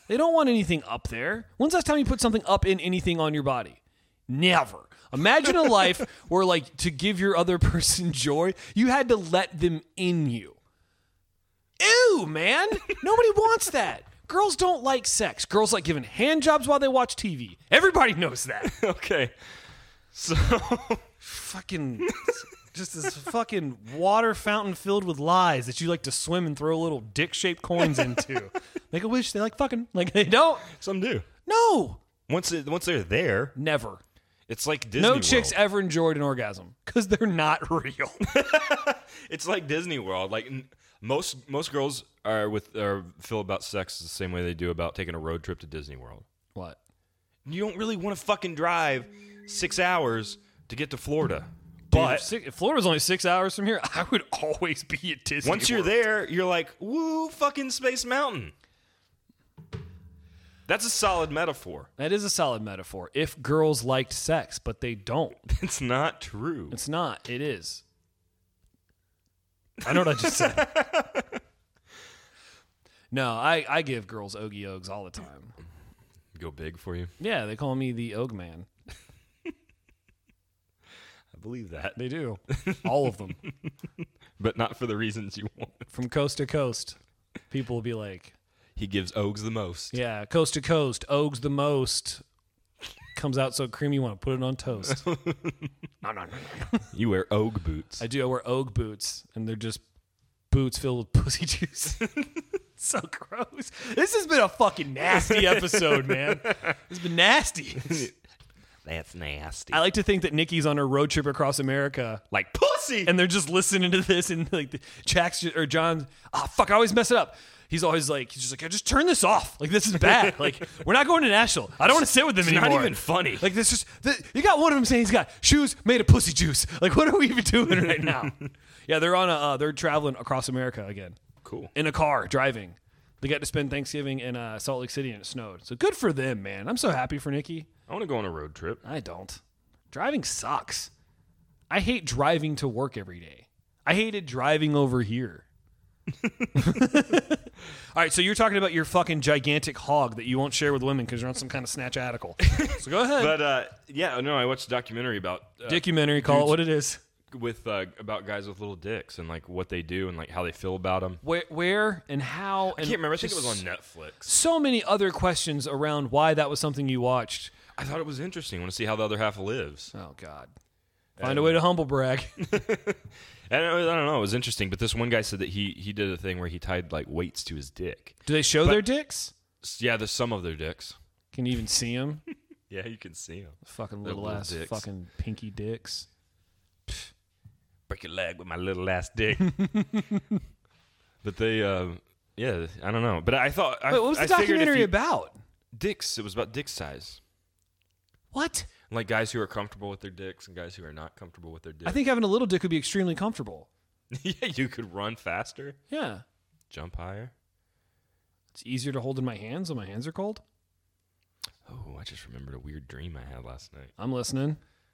They don't want anything up there. When's the last time you put something up in anything on your body? Never. Imagine a life where, like, to give your other person joy, you had to let them in you. Ew, man. Nobody wants that. Girls don't like sex. Girls like giving hand jobs while they watch T V. Everybody knows that. Okay. So fucking just this fucking water fountain filled with lies that you like to swim and throw little dick-shaped coins into. Make a wish. They like fucking. Like, they don't. some do. No. Once it, once they're there, Never. it's like Disney No World. chicks ever enjoyed an orgasm because they're not real. It's like Disney World. Like n- most most girls are with or feel about sex the same way they do about taking a road trip to Disney World. What? You don't really want to fucking drive six hours to get to Florida. Dude, But if, six, if Florida's only six hours from here, I would always be at Disney once you're World. there, you're like, woo, fucking Space Mountain. That's a solid metaphor. That is a solid metaphor. If girls liked sex, but they don't. It's not true. It's not. It is. I know what I just said. No, I, I give girls Ogie Ogs all the time. Go big for you. Yeah, they call me the Og Man. I believe that. They do. All of them. But not for the reasons you want. From coast to coast, people will be like, He gives Ogs the most. yeah, coast to coast, Ogs the most. Comes out so creamy you want to put it on toast. no, no, no, no. You wear Og boots. I do. I wear Og boots, and they're just boots filled with pussy juice. So gross. This has been a fucking nasty episode, man. It's been nasty. That's nasty. I like to think that Nikki's on her road trip across America, like pussy. and they're just listening to this, and like the Jack's or John, ah, fuck, I always mess it up. He's always like, he's just like, just turn this off. Like, this is bad. Like, we're not going to Nashville. I don't want to sit with them It's anymore. not even funny. Like, this is the, you got one of them saying he's got shoes made of pussy juice. Like, what are we even doing right now? Yeah, they're on a, uh, they're traveling across America again. Cool. In a car, driving. They got to spend Thanksgiving in uh, Salt Lake City and it snowed. So good for them, man. I'm so happy for Nikki. I want to go on a road trip. I don't. Driving sucks. I hate driving to work every day. I hated driving over here. All right, so you're talking about your fucking gigantic hog that you won't share with women because you're on some kind of snatch article. So go ahead. But uh, yeah, no, I watched a documentary about uh, Dickumentary, call it what it is. with uh, about guys with little dicks and like what they do and like how they feel about them. Where, where and how? And I can't remember. I think it was just on Netflix. So many other questions around why that was something you watched. I thought it was interesting. I want to see how the other half lives. Oh God, find a way to humble brag. And I don't know. It was interesting, but this one guy said that he he did a thing where he tied like weights to his dick. Do they show But- their dicks? Yeah, there's some of their dicks. Can you even see them? Yeah, you can see them. Fucking Their little, little ass, dicks. fucking pinky dicks. Break your leg with my little ass dick. But they, uh, yeah, I don't know. But I thought, I, Wait, what was the I figured if documentary you- about? Dicks. It was about dick size. What? Like guys who are comfortable with their dicks and guys who are not comfortable with their dicks. I think having a little dick would be extremely comfortable. Yeah, you could run faster, Yeah. jump higher. It's easier to hold in my hands when my hands are cold. Oh, I just remembered a weird dream I had last night. I'm listening.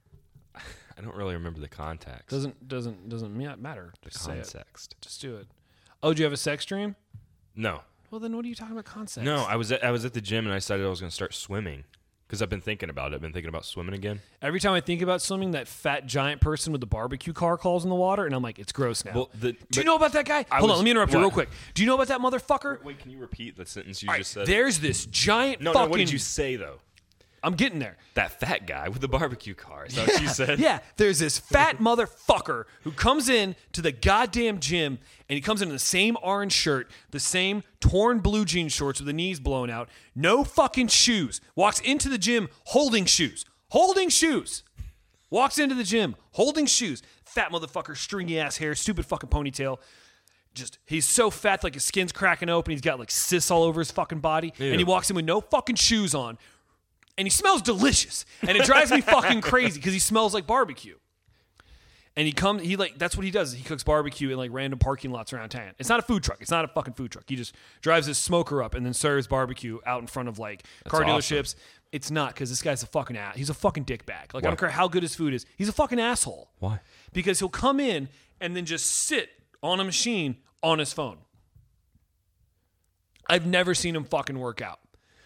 I don't really remember the context. Doesn't doesn't doesn't ma- matter. the Just say it. context? Just do it. Oh, do you have a sex dream? No, Well, then what are you talking about context? no. I was at, I was at the gym and I decided I was going to start swimming because I've been thinking about it. I've been thinking about swimming again. Every time I think about swimming, that fat giant person with the barbecue car calls in the water, and I'm like, it's gross now. Well, the, do you but- know about that guy? I Hold was- on, let me interrupt you what? real quick. Do you know about that motherfucker? Wait, can you repeat the sentence you All right, just said? there's this giant no, fucking. no. What did you say though? I'm getting there. That fat guy with the barbecue car. Is that what you said? Yeah, there's this fat motherfucker who comes in to the goddamn gym, and he comes in in the same orange shirt, the same torn blue jean shorts with the knees blown out, no fucking shoes. Walks into the gym holding shoes. Holding shoes. Walks into the gym holding shoes. Fat motherfucker, stringy ass hair, stupid fucking ponytail. Just, he's so fat, like his skin's cracking open. He's got like cysts all over his fucking body. Ew. And he walks in with no fucking shoes on. And he smells delicious. And it drives me fucking crazy because he smells like barbecue. And he comes, he like, that's what he does. He cooks barbecue in like random parking lots around town. It's not a food truck. It's not a fucking food truck. He just drives his smoker up and then serves barbecue out in front of like car awesome. dealerships. It's not because this guy's a fucking ass. He's a fucking dickbag. Like, I Why? don't care how good his food is. He's a fucking asshole. Why? Because he'll come in and then just sit on a machine on his phone. I've never seen him fucking work out.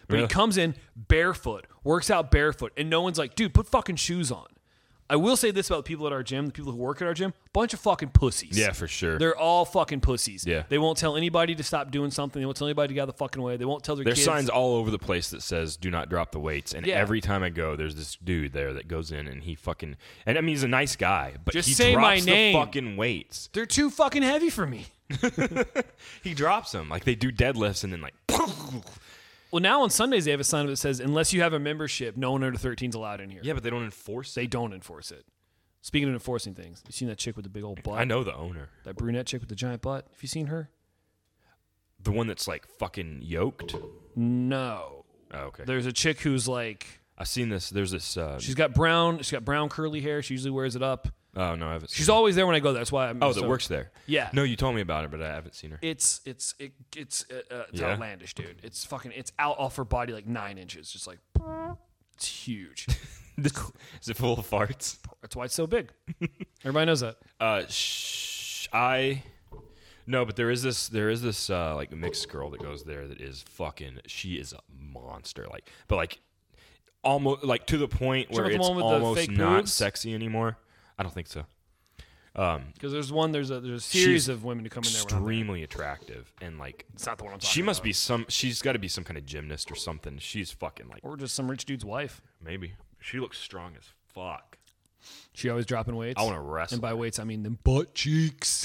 But Really? he comes in barefoot, works out barefoot, and no one's like, dude, put fucking shoes on. I will say this about the people at our gym, the people who work at our gym, bunch of fucking pussies. Yeah, for sure. They're all fucking pussies. Yeah. They won't tell anybody to stop doing something. They won't tell anybody to get out of the fucking way. They won't tell their There's kids. signs all over the place that says "Do not drop the weights," and Yeah. every time I go, there's this dude there that goes in and he fucking and I mean he's a nice guy, but Just he say drops my the name. fucking weights. They're too fucking heavy for me. He drops them like they do deadlifts and then like. Well, now on Sundays they have a sign that says, unless you have a membership, no one under thirteen is allowed in here. Yeah, but they don't enforce They it. don't enforce it. Speaking of enforcing things, you seen that chick with the big old butt? I know the owner, That brunette chick with the giant butt? Have you seen her? the one that's like fucking yoked. No. Oh, okay, There's a chick who's like, I've seen this. There's this. Uh, she's got brown, she's got brown curly hair. She usually wears it up. oh no, I haven't. She's seen always there when I go there. That's why I'm. her. Oh, so- that works there. Yeah. No, you told me about it, but I haven't seen her. It's it's it, it's uh, uh, it's Yeah? outlandish, dude. It's fucking it's out off her body like nine inches, just like it's huge. Is it full of farts? That's why it's so big. Everybody knows that. Uh, sh- I no, but there is this there is this uh, like mixed girl that goes there that is fucking. She is a monster, like, but like almost like to the point where about the it's one with the almost fake not boobs? sexy anymore. I don't think so. Um, Because there's one, there's a there's a series She's of women who come in there. when I'm there. extremely attractive and like It's not the one I'm talking she must about. be some. She's got to be some kind of gymnast or something. She's fucking like Or just some rich dude's wife. maybe she looks strong as fuck. She always dropping weights. I want to wrestle. And by weights, I mean them butt cheeks.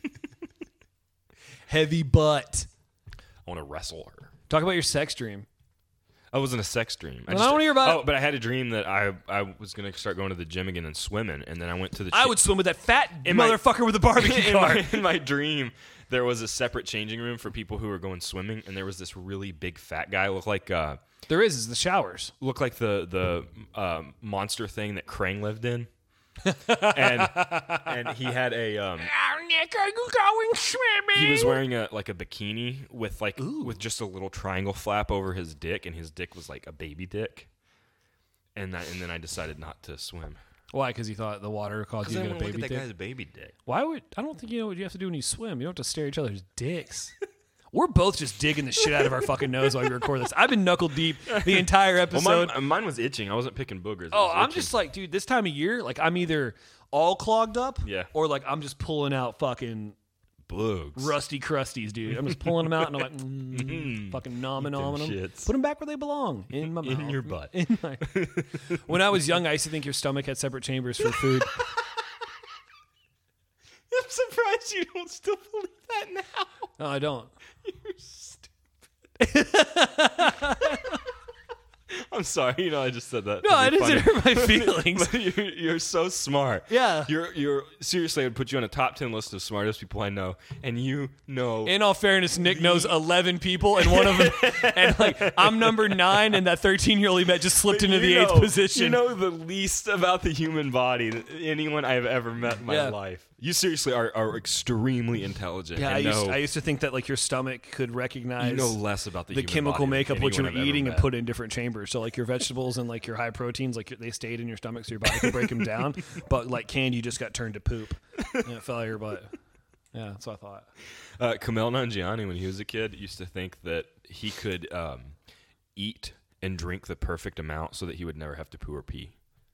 Heavy butt. I want to wrestle her. Talk about your sex dream. I wasn't a sex dream. Well, I don't wanna hear about Oh, it. but I had a dream that I I was gonna start going to the gym again and swimming, and then I went to the. I chi- would swim with that fat In my- motherfucker with the barbecue in, car. my, in my dream, there was a separate changing room for people who were going swimming, and there was this really big fat guy, looked like uh, There is, is the showers. looked like the the um, monster thing that Krang lived in, and and he had a um, Oh, Nick, are you going swimming? he was wearing a like a bikini with like with just a little triangle flap over his dick, and his dick was like a baby dick, and that, and then I decided not to swim. Why? Because he thought the water caused you to get a look at baby that dick? guy's baby dick. Why would... I don't think you know what you have to do when you swim. You don't have to stare at each other's dicks. We're both just digging the shit out of our fucking nose while we record this. I've been knuckle deep the entire Well, episode. mine, mine was itching. I wasn't picking boogers. It oh, was I'm itching. just like, dude, this time of year, like I'm either all clogged up Yeah. or like I'm just pulling out fucking bugs. rusty crusties, dude. I'm just pulling them out and I'm like, mm, fucking nomming them on them. shits. Put them back where they belong, in my In mouth. your butt. In my... When I was young, I used to think your stomach had separate chambers for food. I'm surprised you don't still believe that now. No, I don't. You're stupid. I'm sorry. You know, I just said that. No, to I be didn't funny. hurt my feelings. But you're, you're so smart. Yeah. You're you're seriously. I would put you on a top ten list of smartest people I know, and you know. In all fairness, Nick knows eleven people, and one of them, and like I'm number nine, and that thirteen-year-old he met just slipped into the You eighth know- position. You know the least about the human body that anyone I have ever met in my Yeah. life. You seriously are, are extremely intelligent. yeah, I and used, know, I used to think that like your stomach could recognize you know less about the, the human chemical body makeup than what you're anyone I've ever eating and met. put in different chambers. So like your vegetables and like your high proteins, like they stayed in your stomach, so your body can break them down. But like candy just got turned to poop, and it fell out of your butt. Yeah, that's what I thought. Uh, Kumail Nanjiani, when he was a kid, used to think that he could um, eat and drink the perfect amount so that he would never have to poo or pee.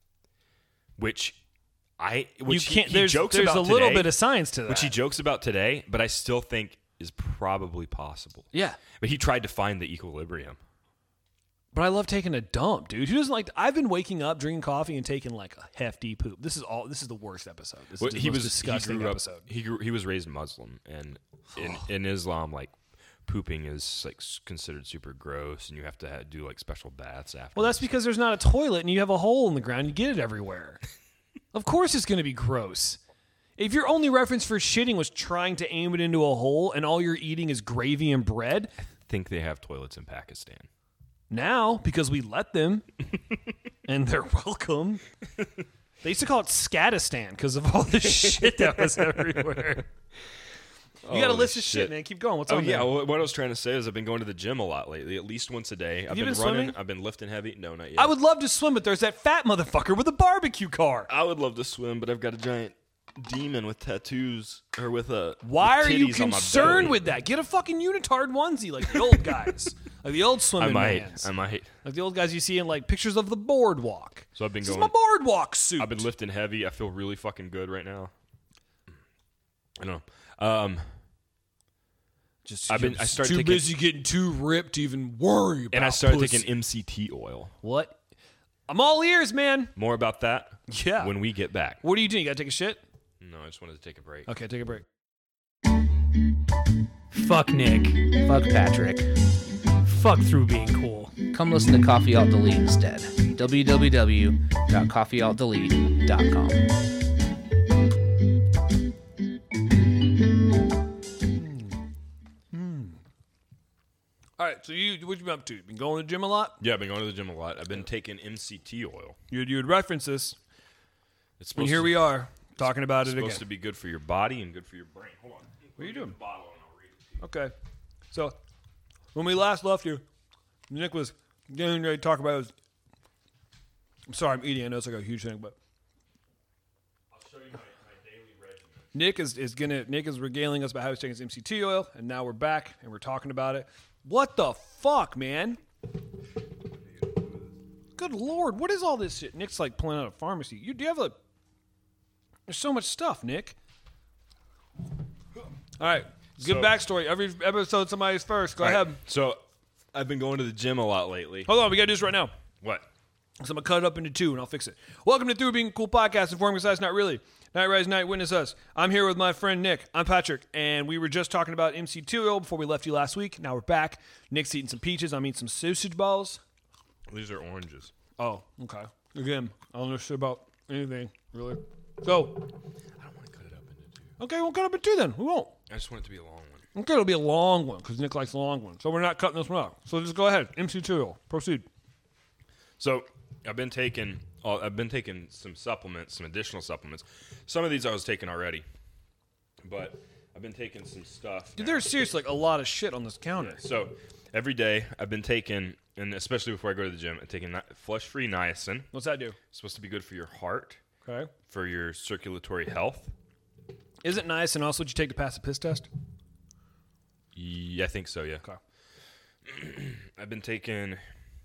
Which I, which you can't. he, he there's jokes there's about a little today, bit of science to that. which he jokes about today, but I still think is probably possible. yeah. But he tried to find the equilibrium. But I love taking a dump, dude. Who doesn't like? I've been waking up, drinking coffee, and taking like a hefty poop. This is all. This is the worst episode. This Well, is the he most was disgusting he grew episode. Up, he grew, he was raised Muslim, and in, in Islam, like pooping is like s- considered super gross, and you have to ha- do like special baths after. Well, that's because there's not a toilet, and you have a hole in the ground. You get it everywhere. Of course, it's going to be gross. If your only reference for shitting was trying to aim it into a hole, and all you're eating is gravy and bread, I think they have toilets in Pakistan. now because we let them, and they're welcome. They used to call it Scatistan because of all the shit that was everywhere. You got a Holy list of shit, shit. man. Keep going. What's Oh on yeah, there? well, what I was trying to say is I've been going to the gym a lot lately, at least once a day. I've you been, been running. swimming? I've been lifting heavy. No, not yet. I would love to swim, but there's that fat motherfucker with a barbecue car. I would love to swim, but I've got a giant demon with tattoos or with a. Why with are you titties on my concerned belly. with that? Get a fucking unitard onesie like the old guys. Like the old I swimming might. mans. I might. Like the old guys you see in like pictures of the boardwalk. So I've been This going. is my boardwalk suit. I've been lifting heavy. I feel really fucking good right now. I don't know. Um, Just I've been- you're I started too taking- busy getting too ripped to even worry about and I started pussy. taking M C T oil. What? I'm all ears, man. More about that Yeah. when we get back. What are you doing? You gotta take a shit? No, I just wanted to take a break. Okay, take a break. Fuck Nick. Fuck Patrick. Fuck through being cool. Come listen to Coffee Alt Delete instead. w w w dot coffee alt delete dot com. All right, so you what you been up to? Been going to the gym a lot? Yeah, I've been going to the gym a lot. I've been taking M C T oil. You you would reference this, It's and supposed here to, we are talking about It's it supposed again. to be good for your body and good for your brain. Hold on. What are you doing? Bottle and I'll read it to you. Okay, so when we last left you, Nick was getting ready to talk about his. I'm sorry, I'm eating. I know it's like a huge thing, but I'll show you my, my daily regimen. Nick is, is gonna Nick is regaling us about how he's taking his M C T oil, and now we're back and we're talking about it. What the fuck, man? Good lord, what is all this shit? Nick's like pulling out a pharmacy. You do you have a? There's so much stuff, Nick. All right, good So- backstory. Every episode, somebody's first. Go All right, ahead. So I've been going to the gym a lot lately. Hold on, we gotta do this right now. What? So I'm going to cut it up into two, and I'll fix it. Welcome to Through Being Cool Podcast, informing us, not really. Night Rise, Night Witness Us. I'm here with my friend Nick. I'm Patrick, and we were just talking about M C T oil before we left you last week. Now we're back. Nick's eating some peaches. I'm eating some sausage balls. These are oranges. Oh, okay. Again, I don't know shit about anything, really. So, I don't want to cut it up into two. okay, we'll cut up in two then. We won't. I just want it to be a long one. Okay, it'll be a long one, because Nick likes a long one. So we're not cutting this one up. So just go ahead. M C T oil. Proceed. So I've been taking uh, I've been taking some supplements, some additional supplements. Some of these I was taking already, but I've been taking some stuff. Dude, now. there's seriously like a lot of shit on this counter. So every day I've been taking, and especially before I go to the gym, I'm taking ni- flush-free niacin. What's that do? It's supposed to be good for your heart, Okay. for your circulatory health. Is it nice and also what you take to pass the piss test? Yeah, I think so. Yeah. Okay. I've been taking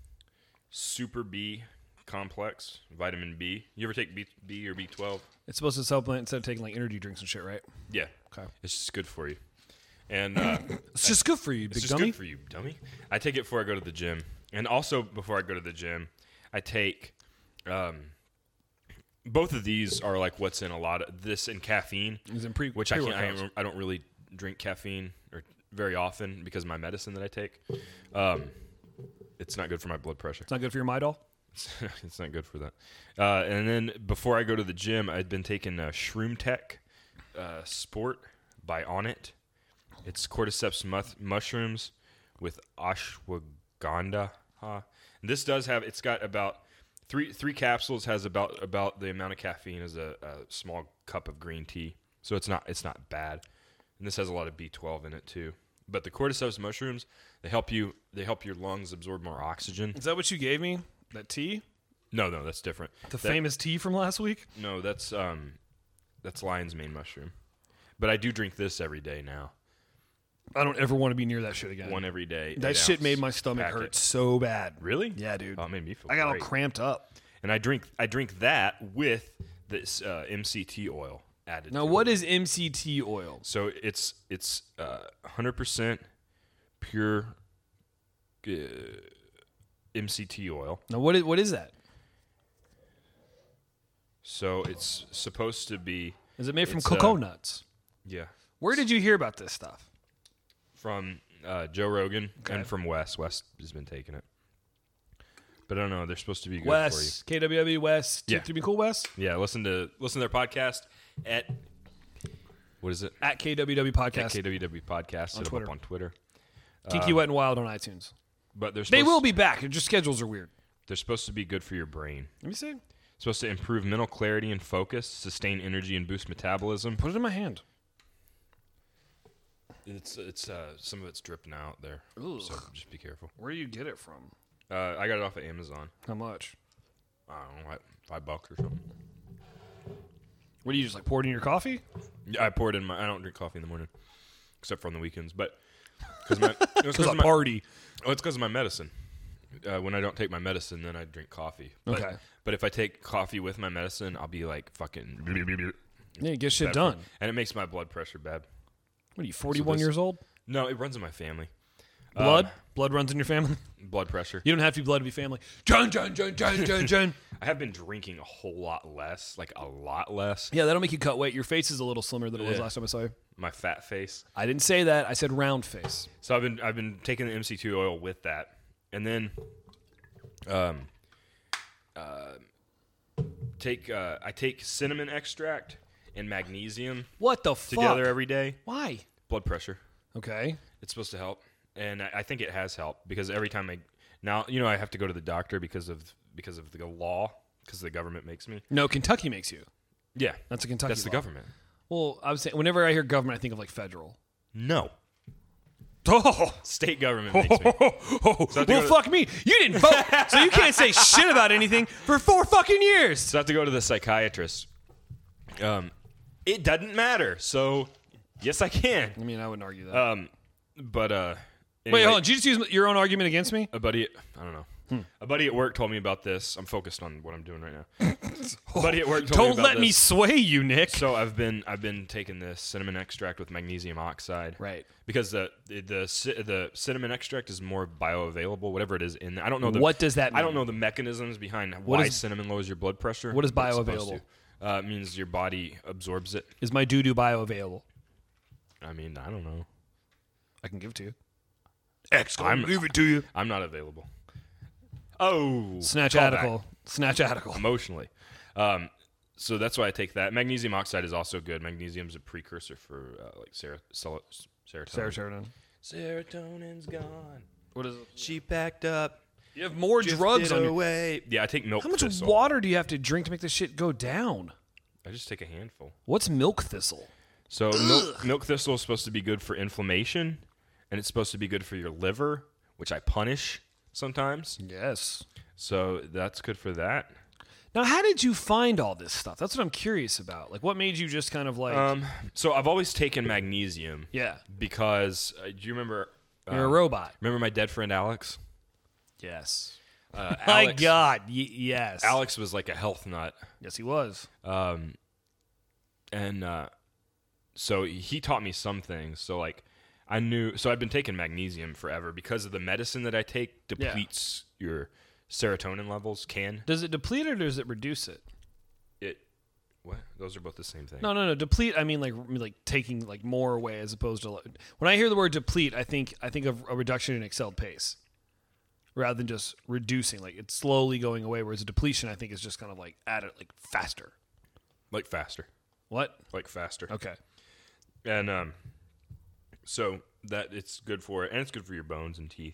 Super B complex, vitamin B. You ever take B, B or B twelve? It's supposed to supplement instead of taking like energy drinks and shit, right? Yeah. Okay. It's just good for you. And uh, It's just good for you, it's big just dummy. good for you, dummy. I take it before I go to the gym. And also before I go to the gym, I take um, both of these are like what's in a lot of this and caffeine, It's in pre- which I can't I, pre-workouts. don't- I don't really drink caffeine or very often because of my medicine that I take. Um, it's not good for my blood pressure. It's not good for your Midol. It's not good for that. Uh, and then before I go to the gym, I'd been taking uh, Shroom Tech uh, Sport by Onnit. It's cordyceps muth- mushrooms with ashwagandha. Huh? And this does have. It's got about three three capsules. Has about about the amount of caffeine as a, a small cup of green tea. So it's not it's not bad. And this has a lot of B twelve in it too. But the cordyceps mushrooms, they help you. They help your lungs absorb more oxygen. Is that what you gave me? That tea? No, no, that's different. The That- famous tea from last week? No, that's um, that's lion's mane mushroom. But I do drink this every day now. I don't ever want to be near that shit again. One every day. that eight shit ounce made my stomach packet. hurt so bad. Really? Yeah, dude. Oh, it made me feel I got great. all cramped up. And I drink I drink that with this uh, M C T oil added. Now, to what it. is M C T oil? So it's it's uh, one hundred percent pure uh, M C T oil. Now, what is what is that? So it's supposed to be Is it made from It's, uh, cocoa nuts? yeah Where did you hear about this stuff? from uh, Joe Rogan Okay. and from Wes. Wes has been taking it. But I don't know. They're supposed to be good for you. Wes, K W W Wes, Yeah. to be cool, Wes Yeah, listen to listen to their podcast at what is it? at K W W At Podcast. K W W Podcast. On Hit 'em Twitter. up on Twitter. Kinky Wet and Wild on iTunes. But they're They supposed, will be back. Just schedules are weird. They're supposed to be good for your brain. Let me see. Supposed to improve mental clarity and focus, sustain energy, and boost metabolism. Put it in my hand. It's it's uh, some of it's dripping out there, Ugh. so just be careful. Where do you get it from? Uh, I got it off of Amazon. How much? I don't know, like five bucks or something. What do you just like pour it in your coffee? Yeah, I poured in my. I don't drink coffee in the morning, except for on the weekends. But because my Because I party. Oh, it's because of my medicine. Uh, when I don't take my medicine, then I drink coffee. But, Okay. But if I take coffee with my medicine, I'll be like fucking. Yeah, get shit bad done. for- and it makes my blood pressure bad. What are you, forty-one this- years old? No, it runs in my family. Blood? Um, blood runs in your family? blood pressure. You don't have to be blood to be family. John, John, John, John, John, John. I have been drinking a whole lot less, like a lot less. Yeah, that'll make you cut weight. Your face is a little slimmer than it was Yeah. last time I saw you. My fat face. I didn't say that. I said round face. So I've been I've been taking the M C two oil with that, and then, um, uh, take uh, I take cinnamon extract and magnesium What the fuck? together every day. Why? Blood pressure. Okay. It's supposed to help, and I, I think it has helped because every time I now you know I have to go to the doctor because of because of the law because the government makes me. No, Kentucky makes you. Yeah, That's a Kentucky that's the law. government. Well, I was saying, whenever I hear government, I think of like federal. No, Oh, state government makes me. So I have to well, go to- fuck me. You didn't vote, so you can't say shit about anything for four fucking years. So I have to go to the psychiatrist. Um, it doesn't matter. So yes, I can. I mean, I wouldn't argue that. Um, but uh, Wait, anyway, hold on. Did you just use your own argument against me? A buddy, I don't know. A buddy at work told me about this. I'm focused on what I'm doing right now. A buddy at work told me Don't about let me this. sway you, Nick. So I've been I've been taking this cinnamon extract with magnesium oxide. Right. Because the the the, ci- the cinnamon extract is more bioavailable, whatever it is in there. I don't know the What does that I don't mean? know the mechanisms behind why is- cinnamon lowers your blood pressure. What is but it's supposed bioavailable? to. Uh, it means your body absorbs it. Is my doo-doo bioavailable? I mean, I don't know. I can give it to you. X, I'm, Give it to you. I'm not available. Oh, Snatch callback. article. Snatch article. Emotionally. Um, so that's why I take that. Magnesium oxide is also good. Magnesium is a precursor for uh, like ser- sel- serotonin. Serotonin. Serotonin's gone. What is it? She packed up. You have more drugs drifted on your... away. Yeah, I take milk How much thistle. water do you have to drink to make this shit go down? I just take a handful. What's milk thistle? So milk, milk thistle is supposed to be good for inflammation, and it's supposed to be good for your liver, which I punish sometimes. Yes. So that's good for that. Now, how did you find all this stuff? That's what I'm curious about. Like, what made you just kind of like... Um, so I've always taken magnesium. yeah. Because uh, do you remember? You're a um, robot. Remember my dead friend Alex? Yes. Uh, My Alex, God. Y- yes. Alex was like a health nut, Yes, he was. um, and uh, so he taught me some things. So like, I knew. So I've been taking magnesium forever because of the medicine that I take depletes your serotonin levels. Can Does it deplete it or does it reduce it? it? What? Those are both the same thing. No, no, no. Deplete. I mean, like, like taking like more away as opposed to. Like, when I hear the word deplete, I think I think of a reduction in excelled pace, rather than just reducing. Like it's slowly going away. Whereas a depletion, I think, is just kind of like at it like faster. Like faster. What? Like faster. Okay. And um, so that it's good for it, and it's good for your bones and teeth.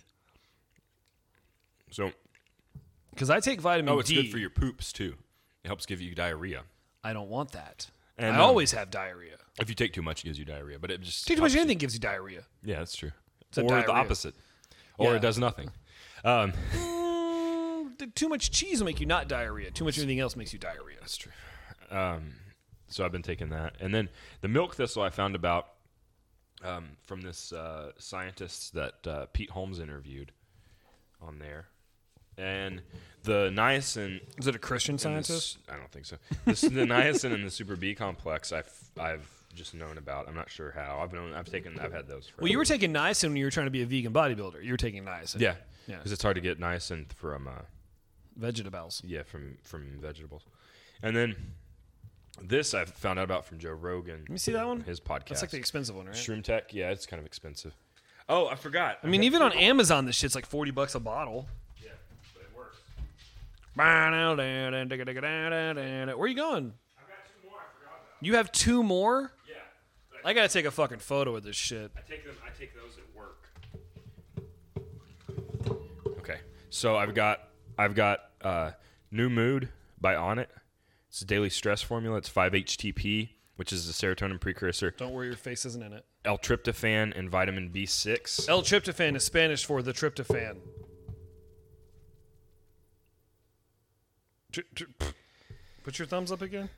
So Because I take vitamin oh, it's D. good for your poops too. It helps give you diarrhea. I don't want that. And, I um, always have diarrhea. If you take too much, it gives you diarrhea. But it just Take too much helps of you- anything gives you diarrhea. Yeah, that's true. Except or diarrhea. the opposite. Or Yeah. it does nothing. Um, Mm, th- too much cheese will make you not diarrhea. Too much of anything else makes you diarrhea. that's true. Um, so I've been taking that, and then the milk thistle I found about um, from this uh, scientist that uh, Pete Holmes interviewed on there, and the niacin. Is it a Christian in scientist? This, I don't think so. This, the niacin and the super B complex. I've I've just known about. I'm not sure how. I've known. I've taken. I've had those. Well, you were forever. taking niacin when you were trying to be a vegan bodybuilder. You were taking niacin. Yeah, Yeah. because it's hard to get niacin from. Uh, Vegetables. Yeah, from from vegetables, and then this I found out about from Joe Rogan. Let me see that one. His podcast. That's like the expensive one, right? Shroom Tech. Yeah, it's kind of expensive. Oh, I forgot. I mean, even on Amazon, this shit's like forty bucks a bottle. Yeah, but it works. Where are you going? I've got two more. I forgot about. You have two more? Yeah, but I gotta take a fucking photo of this shit. I take them. I take those at work. Okay, so I've got I've got uh, New Mood by Onnit. It's a daily stress formula. It's five H T P, which is the serotonin precursor. Don't worry, your face isn't in it. L-tryptophan and vitamin B six. L-tryptophan is Spanish for the tryptophan. Tr- tr- pff. Put your thumbs up again.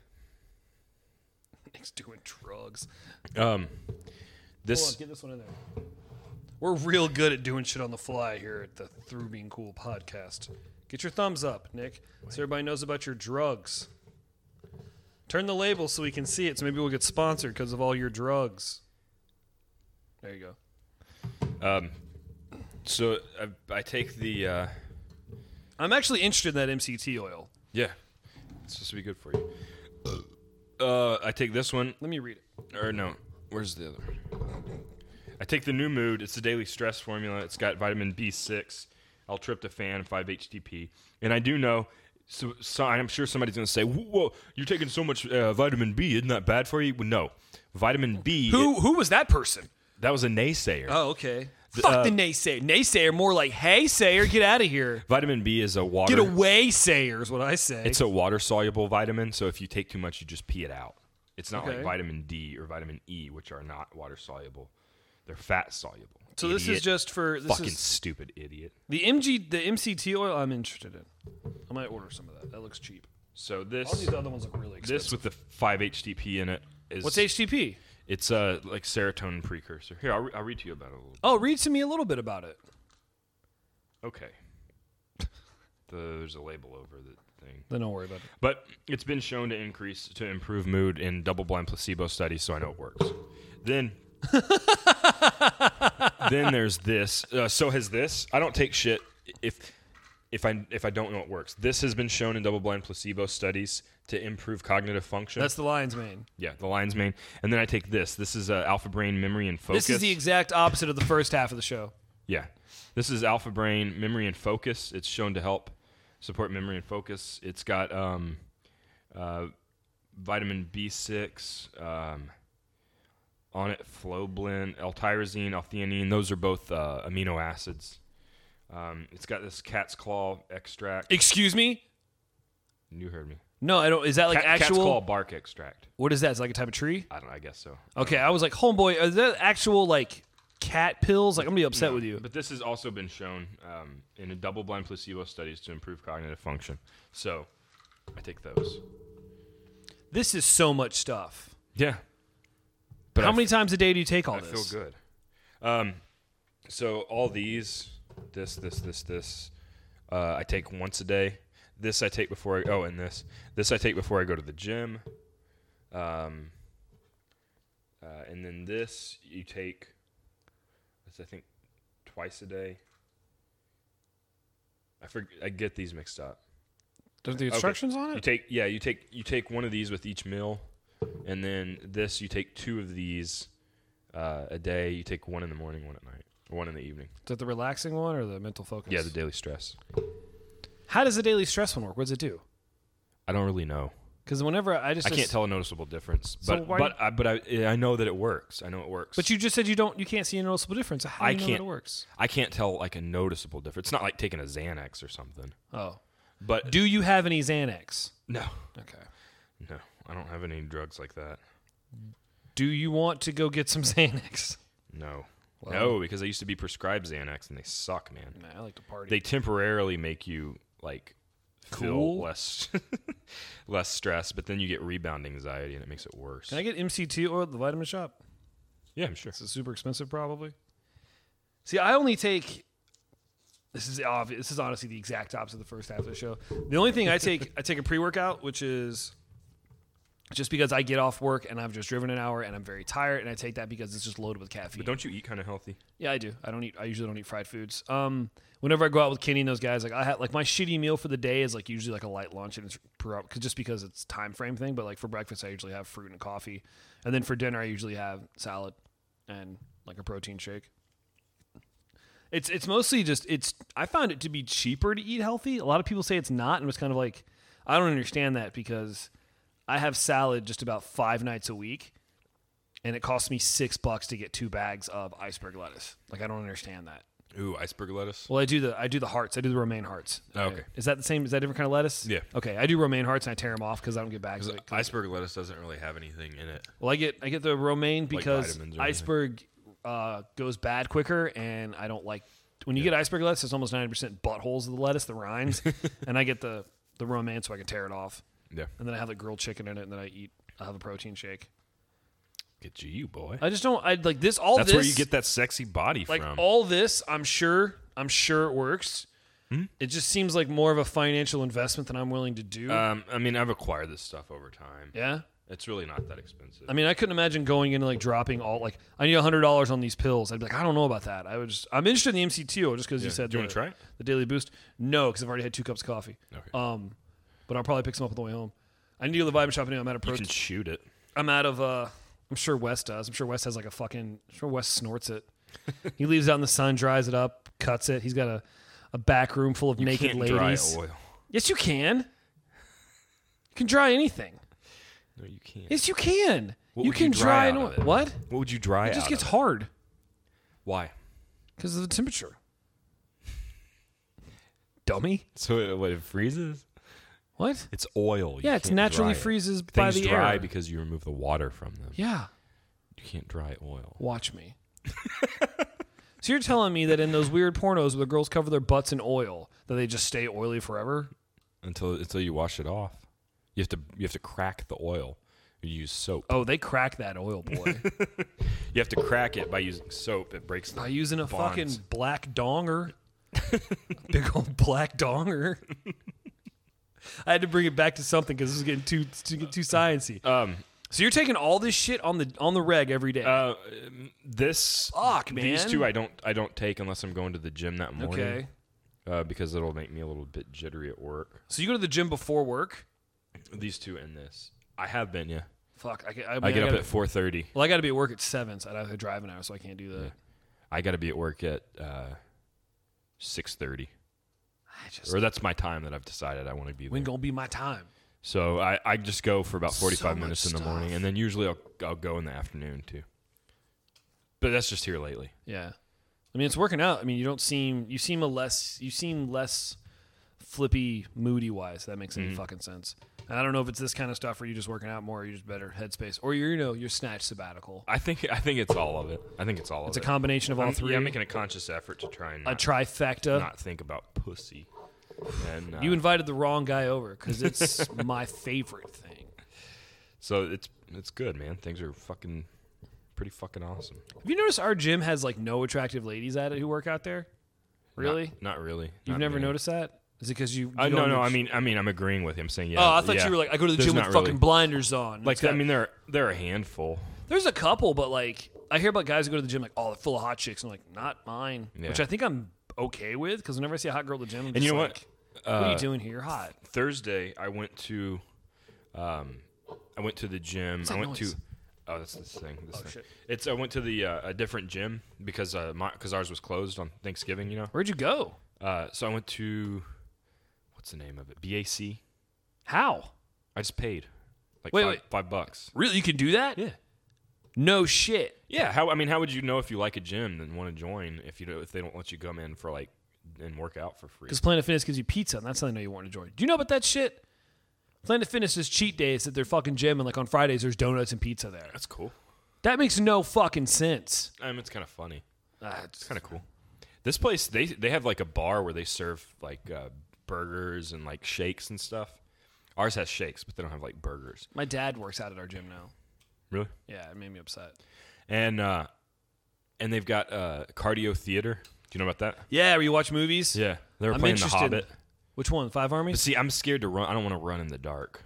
Nick's doing drugs. Um, Hold this on, get this one in there. We're real good at doing shit on the fly here at the Through Being Cool podcast. Get your thumbs up, Nick, so everybody knows about your drugs. Turn the label so we can see it, so maybe we'll get sponsored because of all your drugs. There you go. Um, so I, I take the uh, I'm actually interested in that M C T oil. yeah, it's supposed to be good for you. Uh, I take this one, Let me read it. or no, where's the other one? I take the New Mood. It's the daily stress formula. It's got vitamin B six, L-tryptophan, five H T P, and I do know. So, so I'm sure somebody's going to say, "Whoa, you're taking so much uh, vitamin B. Isn't that bad for you?" Well, no, vitamin B. Who it- who was that person? that was a naysayer. Oh, okay. The, Fuck uh, the naysayer. Naysayer, more like, hey, sayer, get out of here. Vitamin B is a water. Get away, sayer, is what I say. It's a water-soluble vitamin, so if you take too much, you just pee it out. It's not Okay. like vitamin D or vitamin E, which are not water-soluble. They're fat-soluble. so this Idiot. is just for this fucking is stupid idiot. the M G the M C T oil. I'm interested in. I might order some of that. That looks cheap. So All this these other ones look really expensive. this with the five H T P in it is What's H T P? It's a like serotonin precursor. Here, I'll, re- I'll read to you about it a little. Oh, read to me a little bit about it. Okay. the, there's a label over the thing. Then don't worry about it. But it's been shown to increase to improve mood in double-blind placebo studies, so I know it works. Then, then there's this. Uh, so has this. I don't take shit if if I if I don't know it works. This has been shown in double-blind placebo studies to improve cognitive function. That's the lion's mane. yeah, the lion's mane. And then I take this. This is uh, Alpha Brain Memory and Focus. This is the exact opposite of the first half of the show. Yeah. This is Alpha Brain Memory and Focus. It's shown to help support memory and focus. It's got um, uh, vitamin B six, um, on it, Floblin, L-tyrosine, L-theanine. Those are both uh, amino acids. Um, it's got this cat's claw extract. Excuse me? You heard me. No, I don't. Is that like Cat, cat's actual? claw bark extract. What is that? It's like a type of tree? I don't know. I guess so. Okay, I was like, homeboy, is that actual like cat pills? Like, I'm gonna be upset No, with you. But this has also been shown um, in a double-blind placebo studies to improve cognitive function. So I take those. This is so much stuff. Yeah. But How I many times a day do you take all I this? feel good. Um, so all these, this, this, this, this, uh, I take once a day. This I take before I, oh, and this. This I take before I go to the gym. Um, uh, and then this you take, this I think, twice a day. I forget, I get these mixed up. There's the Okay. instructions on You it? take, yeah, you take, you take one of these with each meal. And then this, you take two of these uh, a day. You take one in the morning, one at night, or one in the evening. Is that the relaxing one or the mental focus? Yeah, the daily stress. How does the daily stress one work? What does it do? I don't really know. Because whenever I just I can't tell a noticeable difference, So but why- but I, but I I know that it works. I know it works. But you just said you don't. You can't see a noticeable difference. How do I you know can't- that it works? I can't tell like a noticeable difference. It's not like taking a Xanax or something. Oh, But do you have any Xanax? no, Okay. no, I don't have any drugs like that. Do you want to go get some Xanax? No, Well- no, because I used to be prescribed Xanax and they suck, man. Nah, I like to party. They temporarily make you like feel Cool? less less stress, but then you get rebound anxiety and it makes it worse. Can I get M C T oil at the vitamin shop? Yeah, I'm sure. It's super expensive, probably. See, I only take. This is obvious. This is honestly the exact opposite of the first half of the show. The only thing I take, I take a pre-workout, which is just because I get off work and I've just driven an hour and I'm very tired, and I take that because it's just loaded with caffeine. But don't you eat kind of healthy? Yeah, I do. I don't eat. I usually don't eat fried foods. Um, whenever I go out with Kenny and those guys, like I have, like my shitty meal for the day is like usually like a light lunch, and it's per, cause just because it's time frame thing. But like for breakfast, I usually have fruit and coffee, and then for dinner, I usually have salad and like a protein shake. It's it's mostly just it's. I found it to be cheaper to eat healthy. A lot of people say it's not, and it's kind of like I don't understand that because I have salad just about five nights a week. And it costs me six bucks to get two bags of iceberg lettuce. Like I don't understand that. Ooh, iceberg lettuce. Well, I do the I do the hearts. I do the romaine hearts. Oh, okay. Is that the same? Is that a different kind of lettuce? Yeah. Okay, I do romaine hearts and I tear them off because I don't get bags of it. 'Cause- Iceberg lettuce doesn't really have anything in it. Well, I get I get the romaine because vitamins or anything. iceberg uh, goes bad quicker, and I don't like when you get iceberg lettuce. It's almost ninety percent buttholes of the lettuce, the rinds, and I get the the romaine so I can tear it off, Yeah. and then I have the grilled chicken in it, and then I eat. I have a protein shake. Look at you, boy. I just don't. I like this. All That's this. where you get that sexy body like from. all this. I'm sure. I'm sure it works. Hmm? It just seems like more of a financial investment than I'm willing to do. Um, I mean, I've acquired this stuff over time. yeah. It's really not that expensive. I mean, I couldn't imagine going in and like dropping all like I need a hundred dollars on these pills. I'd be like, I don't know about that. I would just. I'm interested in the M C T O just because you Yeah. said Do you the, wanna try it? the Daily Boost. No, because I've already had two cups of coffee. Okay. Um, but I'll probably pick some up on the way home. I need to go to the Vitamin Shop anyway. I'm out of you protein. can shoot it. I'm out of. uh I'm sure Wes does. I'm sure Wes has like a fucking. I'm sure Wes snorts it. He leaves it out in the sun, dries it up, cuts it. He's got a, a back room full of You naked can't ladies. dry oil. Yes, you can. You can dry anything. No, you can't. Yes, you can. What you would can you dry dry an out oil. of it? What? What would you dry It just out gets of it? hard Why? because of the temperature. Dummy. So it, what, it freezes? What? It's oil. You Yeah, it's can't naturally dry it. freezes by Things the dry air. because you remove the water from them. Yeah. You can't dry oil. Watch me. So you're telling me that in those weird pornos where the girls cover their butts in oil, that they just stay oily forever? Until until you wash it off. You have to you have to crack the oil. You use soap. Oh, they crack that oil, boy. You have to crack it by using soap. It breaks the By using a bonds. fucking black donger. Big old black donger. I had to bring it back to something because this is getting too too, too sciencey. Um So you're taking all this shit on the on the reg every day. uh this Fuck, these man. two I don't I don't take unless I'm going to the gym that morning. Okay. Uh, because it'll make me a little bit jittery at work. So you go to the gym before work? These two and this. I have been, yeah. Fuck. I, I, I get up gotta, at four thirty. Well, I got to be at work at seven, so I'd have to drive an hour, so I can't do that. Yeah. I got to be at work at uh, six thirty. I just Or that's my time that I've decided I want to be there. when gonna be my time? So I, I just go for about forty-five So minutes much in the morning, stuff. and then usually I'll, I'll go in the afternoon too. But that's just here lately. Yeah. I mean, it's working out. I mean, you don't seem you seem a less you seem less flippy, moody wise. That makes any Mm-hmm. fucking sense. And I don't know if it's this kind of stuff, or you're just working out more, or you're just better headspace, or you're you know you're snatch sabbatical. I think I think it's all of it. I think it's all It's of a it. combination of all I'm, three. Yeah, I'm making a conscious effort to try and a not, trifecta. not think about pussy. And uh, You invited the wrong guy over because it's my favorite thing. so it's it's good, man. Things are fucking pretty fucking awesome. Have you noticed our gym has like no attractive ladies at it who work out there? Really? Not, not really. You've Not never many. noticed that? Is it because you? you Uh, no, don't no. know- I mean, I mean, I'm agreeing with him. Saying, yeah. oh, I thought yeah. you were like, I go to the There's gym with not fucking really- blinders on. Like, It's got- I mean, they're they're a handful. there's a couple, but like, I hear about guys who go to the gym like, oh, they're full of hot chicks. I'm like, not mine. Yeah. Which I think I'm okay with because whenever I see a hot girl at the gym, I'm And just you know like, what? what are you Uh, doing here? You're hot. Thursday, I went to, um, I went to the gym. that I went noise? to. Oh, that's this thing. This Oh, thing. shit. It's. I went to the uh, a different gym because uh, my because ours was closed on Thanksgiving. You know. Where'd you go? Uh, so I went to, what's the name of it? B A C. How? I just paid, like Wait, five, wait. five bucks. Really? You can do that? Yeah. No shit. Yeah. How I mean, how would you know if you like a gym and want to join if you don't, if they don't let you come in for like and work out for free? Because Planet Fitness gives you pizza, and that's how I know you want to join. Do you know about that shit? Planet Fitness is cheat days at their fucking gym, and like on Fridays, there's donuts and pizza there. That's cool. That makes no fucking sense. I mean, it's kind of funny. Ah, It's kind of cool. This place, they they have like a bar where they serve like uh, burgers and like shakes and stuff. Ours has shakes, but they don't have like burgers. my dad works out at our gym now. Really? Yeah, it made me upset. And uh, and they've got uh, cardio theater. Do you know about that? Yeah, where you watch movies? Yeah, they were I'm playing The interested. Hobbit. Which one? Five But Armies? see, I'm scared to run. I don't want to run in the dark.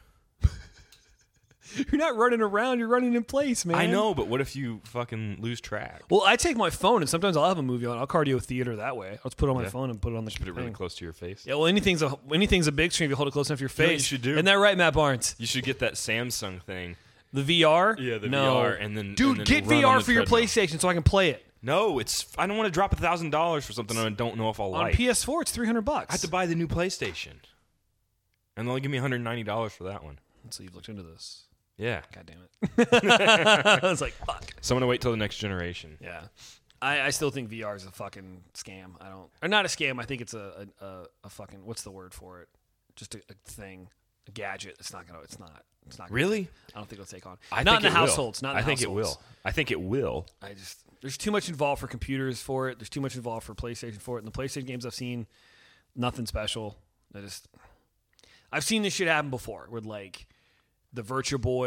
You're not running around. You're running in place, man. I know, but what if you fucking lose track? Well, I take my phone, and sometimes I'll have a movie on. I'll cardio theater that way. I'll just put it on my Yeah. phone and put it on the Just put it really thing. close to your face. Yeah, well, anything's a anything's a big screen if you hold it close enough to your know what face. you should do? Isn't that right, Matt Barnes? You should get that Samsung thing. The V R? Yeah, the no. V R, and then dude, and then get run V on R the for your treadmill. PlayStation so I can play it. No, it's. I don't want to drop a thousand dollars for something I don't know if I'll On like. P S four, it's three hundred bucks. I have to buy the new PlayStation, and they'll give me one hundred ninety dollars for that one. So you've looked into this. Yeah, God damn it. I was like, fuck. so I'm gonna wait till the next generation. Yeah. I, I still think V R is a fucking scam. I don't, or not a scam. I think it's a a, a, a fucking, what's the word for it? Just a, a thing, a gadget. It's not gonna. It's not. It's not. Gonna, Really? I don't think it'll take on. I not think in the it will. households. Not. In I the think it households. will. I think it will. I just there's too much involved for computers for it. There's too much involved for PlayStation for it. And the PlayStation games I've seen, nothing special. I just I've seen this shit happen before with like the Virtua Boy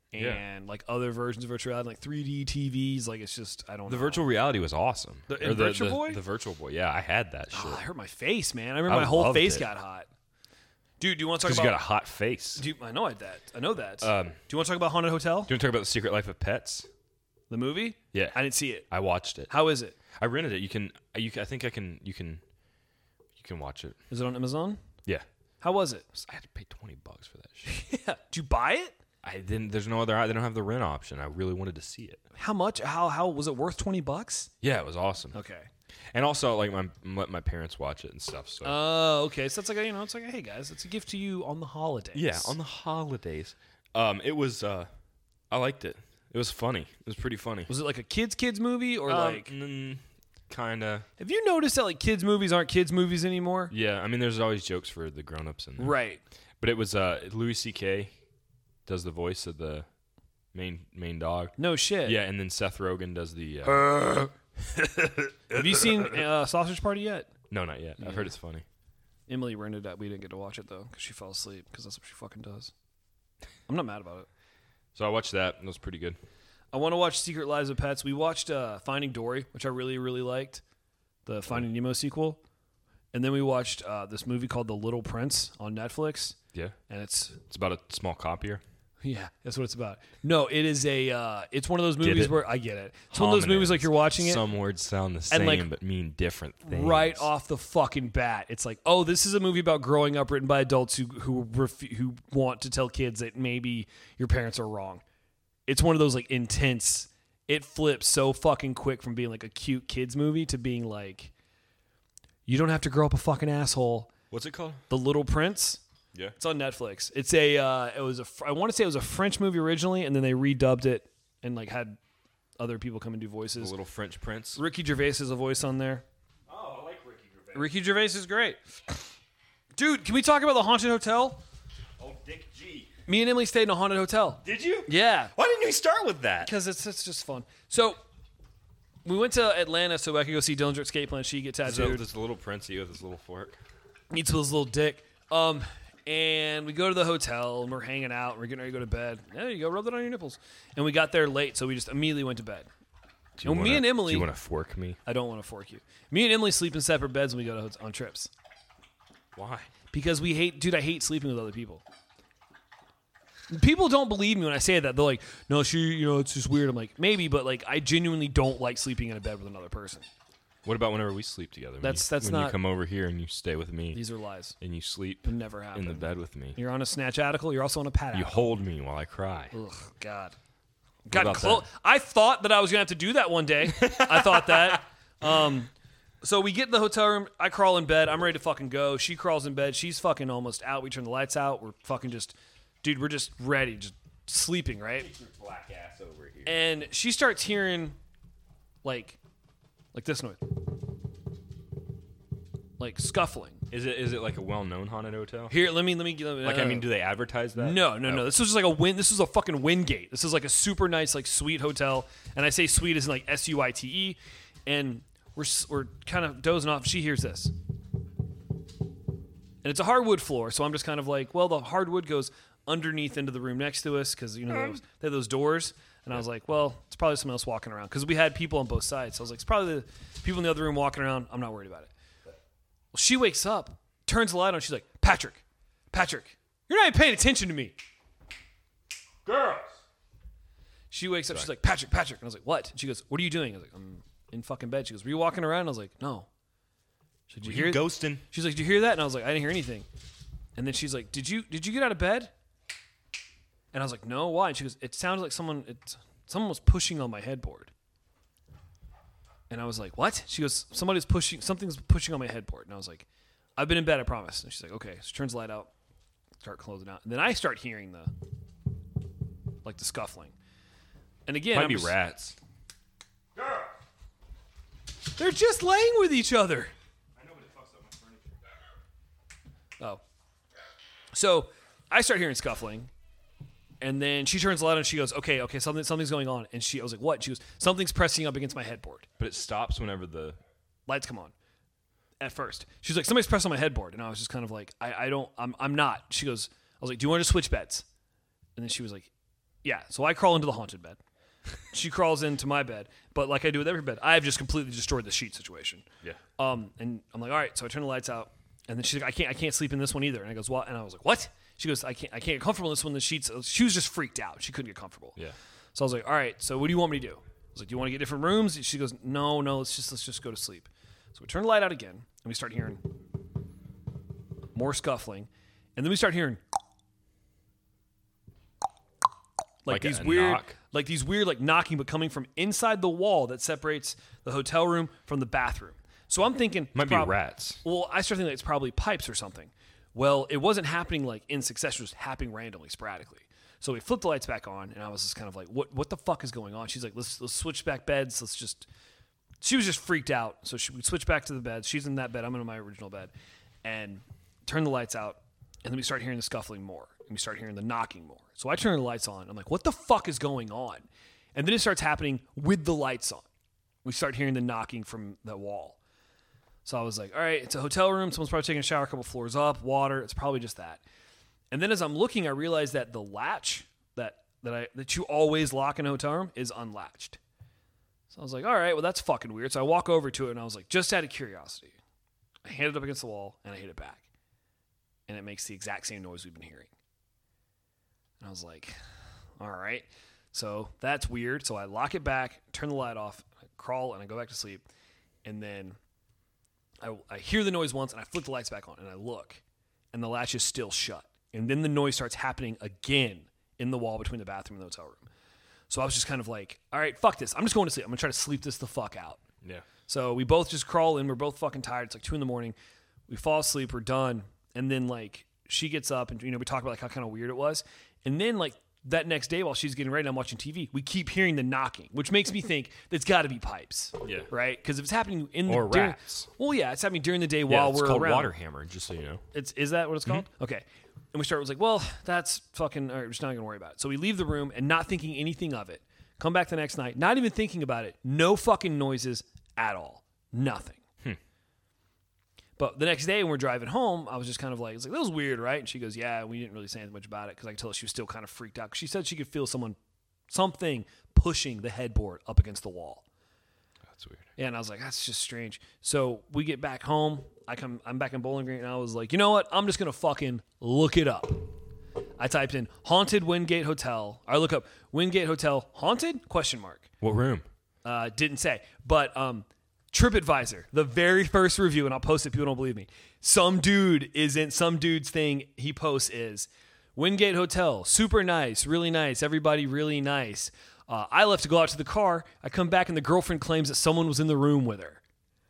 and Yeah. like other versions of virtual reality, like three D T Vs. Like it's just I don't The know. virtual reality was awesome. The- Or in Virtual the, Boy? The virtual boy. Yeah, I had that shit. Oh, I hurt my face, man. I remember I my whole loved face it. got hot. Dude, do you want to talk Because you about? got a hot face. do you, I know I that. I know that. Um, do you want to talk about Haunted Hotel, Do you want to talk about The Secret Life of Pets? the movie? Yeah. I didn't see it. I watched it. How is it? I rented it. You can. You can, I think I can. You can. You can watch it. Is it on Amazon? Yeah. How was it? I had to pay twenty bucks for that shit. Yeah. Did you buy it? I didn't. There's no other. They don't have the rent option. I really wanted to see it. How much? How how was it worth twenty bucks? Yeah, it was awesome. Okay. And also, like, my let my parents watch it and stuff. So Oh, okay. So it's like a, you know, it's like a, hey guys, it's a gift to you on the holidays. yeah, on the holidays. Um, it was. Uh, I liked it. It was funny. It was pretty funny. Was it like a kids kids movie or Um, like? mm, kinda. Have you noticed that like kids movies aren't kids movies anymore? Yeah, I mean, there's always jokes for the grown-ups in there. Right. But it was uh, Louis C K does the voice of the main main dog. No shit. Yeah, and then Seth Rogen does the. Uh, Have you seen uh, Sausage Party yet? no, not yet. I've heard it's funny. Emily rented that. We didn't get to watch it though because she fell asleep because that's what she fucking does. I'm not mad about it. So I watched that. And it was pretty good. I want to watch Secret Lives of Pets. We watched uh, Finding Dory, which I really, really liked, the Finding Nemo sequel. And then we watched uh, this movie called The Little Prince on Netflix. Yeah, And it's, it's about a small copier. yeah, that's what it's about. No, it is a, uh, it's one of those Get movies it? where, I get it. It's one of those movies like you're watching it. Some words sound the same, like, but mean different things. Right off the fucking bat, it's like, oh, this is a movie about growing up, written by adults who who refu- who want to tell kids that maybe your parents are wrong. It's one of those like intense. It flips so fucking quick from being like a cute kids movie to being like, you don't have to grow up a fucking asshole. What's it called? The Little Prince. Yeah. It's on Netflix. It's a uh, it was a fr- I want to say it was a French movie originally, and then they redubbed it and like had other people come and do The voices. Little French Prince. Ricky Gervais is a voice on there. Oh, I like Ricky Gervais. Ricky Gervais is great. Dude, can we talk about the Haunted Hotel? Oh, Dick G. Me and Emily stayed in a haunted hotel. Did you? Yeah, Why didn't we start with that? because it's it's just fun. So we went to Atlanta so I could go see Dillinger Escape Plan. She get So tattooed, this little prince eat with his little fork. eats with his little dick. Um, and we go to the hotel and we're hanging out. And we're getting ready to go to bed. There you go, rub that on your nipples. And we got there late, so we just immediately went to bed. Do you And me wanna- and Emily- Do you want to fork me? I don't want to fork you. Me and Emily sleep in separate beds when we go to hot- on trips Why? because we hate, dude. I hate sleeping with other people. People don't believe me when I say that. They're like, "No, she, you know, it's just weird." I'm like, maybe, but like, I genuinely don't like sleeping in a bed with another person. What about whenever we sleep together? When That's- you, that's when not- you come over here and you stay with me These are lies. and you sleep Would never happen. in the bed with me. You're on a snatch article. You're also on a pad You article. hold me while I cry. Ugh, God. God, about clo- that? I thought that I was gonna have to do that one day. I thought that. Um, so we get in the hotel room. I crawl in bed. I'm ready to fucking go. She crawls in bed. She's fucking almost out. We turn the lights out. We're fucking just, dude. We're just ready, just sleeping, right? Black ass over here. And she starts hearing, like, like this noise, like scuffling. Is it is it like a well-known haunted hotel? Here, let me let me. Let me Like, I uh, mean, do they advertise that? No, no, Oh. no. This was just like a win. This was a fucking Wingate. This is like a super nice, like sweet hotel. And I say sweet as in like S U I T E. And we're s- we're kind of dozing off. She hears this, and it's a hardwood floor. So I'm just kind of like, well, the hardwood goes underneath into the room next to us because you know those, they have those doors. And I was like, well, it's probably someone else walking around because we had people on both sides. So I was like, it's probably the people in the other room walking around. I'm not worried about it. Well, she wakes up, turns the light on. She's like, Patrick, Patrick, you're not even paying attention to me. Girls. She wakes up. She's like, Patrick, Patrick. And I was like, what? And she goes, what are you doing? I was like, I'm in fucking bed. She goes, were you walking around? And I was like, no. She said, did you You hear? ghosting? She's like, did you hear that? And I was like, I didn't hear anything. And then she's like, did you did you get out of bed? And I was like, no. Why? And she goes, it sounded like someone it, someone was pushing on my headboard. And I was like, what? She goes, somebody's pushing, something's pushing on my headboard. And I was like, I've been in bed, I promise. And she's like, okay. So she turns the light out, start closing out. And then I start hearing the, like the scuffling. And again, Might I'm be just- rats. They're just laying with each other. I know, but it fucks up my furniture. Oh. So I start hearing scuffling. And then she turns the light on and she goes, okay, okay, something, something's going on. And she, I was like, what? She goes, something's pressing up against my headboard. But it stops whenever the. Lights come on. At first. She's like, somebody's pressed on my headboard. And I was just kind of like, I, I don't, I'm, I'm not. She goes, I was like, do you want to switch beds? And then she was like, Yeah, so I crawl into the haunted bed. She crawls into my bed, but like I do with every bed, I have just completely destroyed the sheet situation. Yeah. Um, and I'm like, all right, so I turn the lights out, and then she's like, I can't, I can't sleep in this one either. And I goes, what? And I was like, what? She goes, I can't, I can't get comfortable in this one. The sheets. She was just freaked out. She couldn't get comfortable. Yeah. So I was like, all right, so what do you want me to do? I was like, do you want to get different rooms? And she goes, no, no, let's just let's just go to sleep. So we turn the light out again, and we start hearing more scuffling, and then we start hearing like, Like these a weird, knock? like these weird like knocking, but coming from inside the wall that separates the hotel room from the bathroom. So I'm thinking, Might prob- be rats. Well, I start thinking like it's probably pipes or something. Well, it wasn't happening like in succession; it was happening randomly, sporadically. So we flipped the lights back on, and I was just kind of like, "What? What the fuck is going on?" She's like, "Let's let's switch back beds. Let's just." She was just freaked out, so she, we switched back to the bed. She's in that bed. I'm in my original bed, and turn the lights out, and then we start hearing the scuffling more, and we start hearing the knocking more. So I turn the lights on. I'm like, "What the fuck is going on?" And then it starts happening with the lights on. We start hearing the knocking from the wall. So I was like, all right, it's a hotel room. Someone's probably taking a shower a couple floors up, water. It's probably just that. And then as I'm looking, I realized that the latch that that I that you always lock in a hotel room is unlatched. So I was like, all right, well, that's fucking weird. So I walk over to it, and I was like, just out of curiosity, I hand it up against the wall, and I hit it back. And it makes the exact same noise we've been hearing. And I was like, all right. So that's weird. So I lock it back, turn the light off, I crawl, and I go back to sleep. And then I, I hear the noise once, and I flip the lights back on, and I look, and the latch is still shut. And then the noise starts happening again in the wall between the bathroom and the hotel room. So I was just kind of like, all right, fuck this. I'm just going to sleep. I'm going to try to sleep this the fuck out. Yeah. So we both just crawl in. We're both fucking tired. It's like two in the morning. We fall asleep. We're done. And then, like, she gets up, and, you know, we talk about, like, how kind of weird it was. And then, like, that next day while she's getting ready and I'm watching T V, we keep hearing the knocking, which makes me think it's got to be pipes. Yeah. Right? Because if it's happening in the... Or during, rats. Well, yeah, it's happening during the day Yeah, while it's we're called around. water hammer, just so you know. It's Is that what it's called? Mm-hmm. Okay. And we start, was like, well, that's fucking... All right, we're just not going to worry about it. So we leave the room and not thinking anything of it. Come back the next night, not even thinking about it. No fucking noises at all. Nothing. Hmm. But the next day when we're driving home, I was just kind of like, it's like, that was weird, right? And she goes, yeah, we didn't really say anything much about it because I could tell she was still kind of freaked out. 'Cause she said she could feel someone, something pushing the headboard up against the wall. That's weird. Yeah, and I was like, that's just strange. So we get back home. I come, I'm back in Bowling Green, and I was like, you know what? I'm just going to fucking look it up. I typed in haunted Wingate Hotel. I look up Wingate Hotel haunted question mark. What room? Uh, didn't say, but um, TripAdvisor, the very first review, and I'll post it. People don't believe me. Some dude is in some dude's thing. He posts is Wingate Hotel, super nice, really nice. Everybody really nice. Uh, I left to go out to the car. I come back and the girlfriend claims that someone was in the room with her.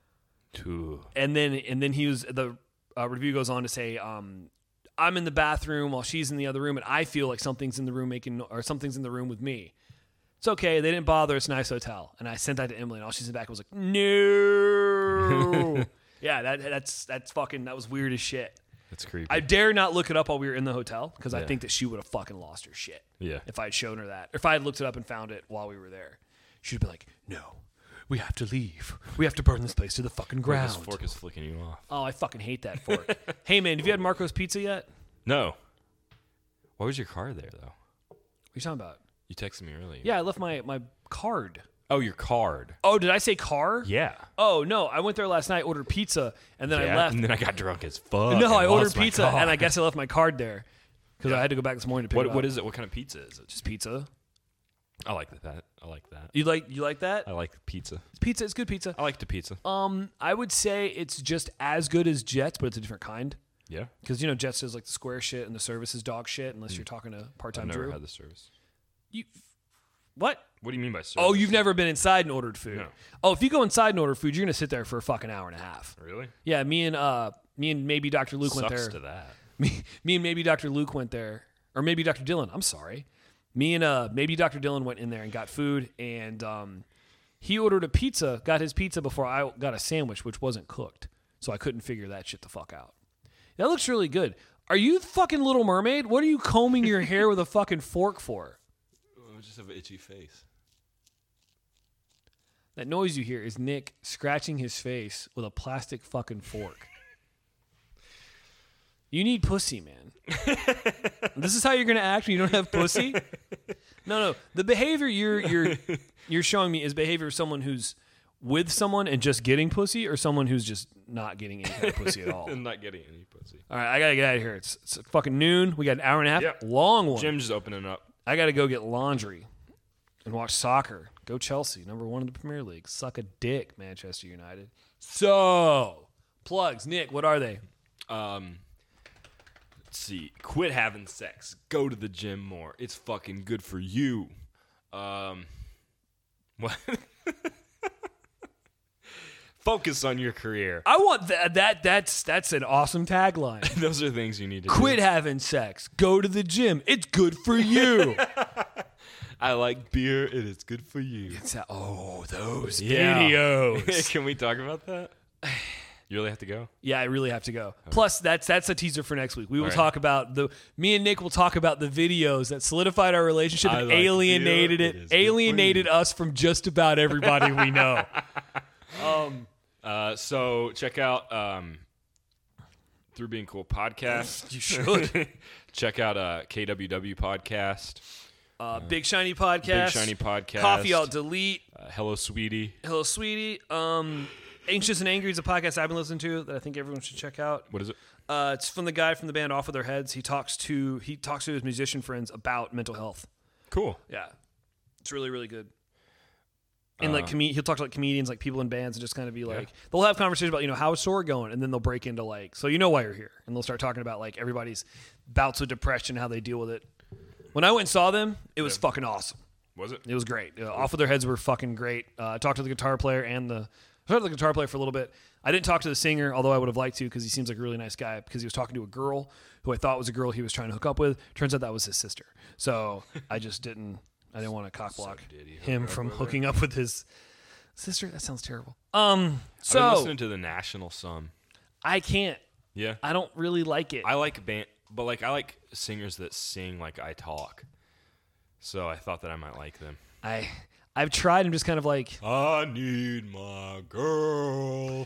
Ooh. And then and then he was the uh, review goes on to say, um, I'm in the bathroom while she's in the other room, and I feel like something's in the room making or something's in the room with me. It's okay. They didn't bother. It's a nice hotel. And I sent that to Emily, and all she sent back was like, no. Yeah, that that's that's fucking that was weird as shit. That's creepy. I dare not look it up while we were in the hotel because I Yeah. think that she would have fucking lost her shit. Yeah. If I had shown her that, if I had looked it up and found it while we were there, she'd be like, no. We have to leave. We have to burn this place to the fucking ground. This fork is flicking you off. Oh, I fucking hate that fork. Hey, man, have you had Marco's Pizza yet? No. Why was your car there, though? What are you talking about? You texted me earlier. Yeah, I left my, my card. Oh, your card. Oh, did I say car? Yeah. Oh, no. I went there last night, ordered pizza, and then yeah, I left. And then I got drunk as fuck. No, I and ordered lost my pizza, car. and I guess I left my card there because Yeah. I had to go back this morning to pick What it up. what is it? What kind of pizza is it? Just pizza. I like that. I like that. You like you like that? I like pizza. It's pizza. It's good pizza. I like the pizza. Um, I would say it's just as good as Jets, but it's a different kind. Yeah. Because you know Jets is like the square shit and the service is dog shit. Unless you're talking to I've part-time never Drew. had the service. You what? What do you mean by service? Oh, you've never been inside and ordered food. No. Oh, if you go inside and order food, you're gonna sit there for a fucking hour and a half. Really? Yeah, me and uh, me and maybe Doctor Luke went Sucks there. to that. Me, me and maybe Doctor Luke went there, or maybe Doctor Dylan. I'm sorry. Me and uh, maybe Doctor Dylan went in there and got food, and um, he ordered a pizza, got his pizza before I got a sandwich, which wasn't cooked, so I couldn't figure that shit the fuck out. That looks really good. Are you fucking Little Mermaid? What are you combing your hair with a fucking fork for? I just have an itchy face. That noise you hear is Nick scratching his face with a plastic fucking fork. You need pussy, man. This is how you're going to act when you don't have pussy? No, no. The behavior you're you're you're showing me is behavior of someone who's with someone and just getting pussy, or someone who's just not getting any kind of pussy at all. And not getting any pussy. All right, I gotta get out of here. It's, it's fucking noon. We got an hour and a half. Yep. Long one. Jim's opening up. I gotta go get laundry and watch soccer. Go Chelsea, number one in the Premier League. Suck a dick, Manchester United. So, plugs. Nick, what are they? Um, let's see. Quit having sex. Go to the gym more. It's fucking good for you. Um, what? Focus on your career. I want that. That that's that's an awesome tagline. Those are things you need to Quit do. having sex. Go to the gym. It's good for you. I like beer. It is good for you. It's a- oh, those Yeah. videos. Can we talk about that? You really have to go? Yeah, I really have to go. Plus, that's that's a teaser for next week. We will All right. talk about the. Me and Nick will talk about the videos that solidified our relationship I and like alienated beer. it, It is good for alienated you. us from just about everybody we know. Um, Uh, so check out um, Through Being Cool podcast. You should. Check out uh, K W W podcast. Uh, Big Shiny podcast, Big Shiny podcast. Coffee Out Delete, Uh, Hello, sweetie. Hello Sweetie. Um, Anxious and Angry is a podcast I've been listening to that I think everyone should check out. What is it? Uh, it's from the guy from the band Off With Their Heads. He talks to he talks to his musician friends about mental health. Cool. Yeah, it's really really good. And like com- he'll talk to like comedians, like people in bands, and just kind of be like, they'll have conversations about, you know, how's tour going, and then they'll break into like, so you know why you're here, and they'll start talking about like everybody's bouts with depression, how they deal with it. When I went and saw them, it was fucking awesome. Was it? It was great. Uh, Off With Their Heads were fucking great. Uh, I talked to the guitar player and the I talked to the guitar player for a little bit. I didn't talk to the singer, although I would have liked to, because he seems like a really nice guy, because he was talking to a girl who I thought was a girl he was trying to hook up with. Turns out that was his sister. So I just didn't I didn't want to cock block did he hook him up from with her? hooking up with his sister. That sounds terrible. Um I've been so listening to the National some. I can't. Yeah. I don't really like it. I like band, but like I like singers that sing like I talk. So I thought that I might like them. I I've tried and just kind of like I need my girl.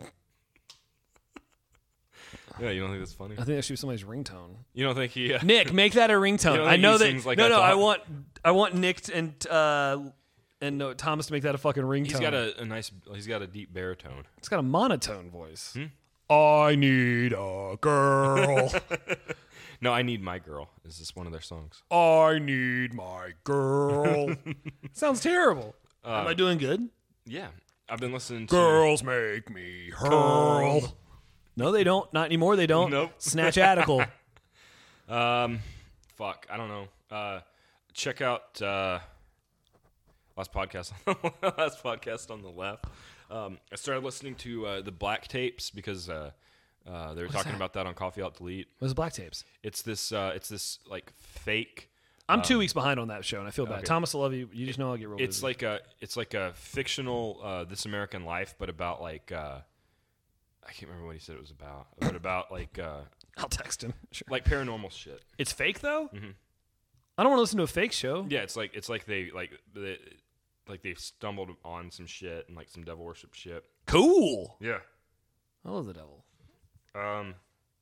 Yeah, you don't think that's funny? I think that should be somebody's ringtone. You don't think he? Uh, Nick, make that a ringtone. You don't I think know he that. sings like no, I no. I talk? want, I want Nick and uh, and no, Thomas to make that a fucking ringtone. he's got a, a nice. He's got a deep baritone. It's got a monotone voice. Hmm? I need a girl. No, I need my girl. Is this one of their songs? I need my girl. Sounds terrible. Am I doing good? Yeah, I've been listening to. Girls make me hurl. No, they don't. Not anymore. They don't. Nope. Snatch Atticle. Um, fuck, I don't know. Uh, check out uh, last podcast. last podcast on the left. Um, I started listening to uh, the Black Tapes because uh, uh, they were talking that? about that on Coffee Out Delete. What's the Black Tapes? It's this. Uh, it's this like fake. I'm two weeks behind on that show, and I feel bad. okay. Thomas, I love you. You just know I'll get real It's busy. like a. It's like a fictional uh, This American Life, but about like. Uh, I can't remember what he said it was about. But about like. Uh, I'll text him. Sure. like paranormal shit. It's fake though. Mm-hmm. I don't want to listen to a fake show. Yeah, it's like it's like they like they, like they stumbled on some shit and like some devil worship shit. Cool. Yeah. I love the devil. Um.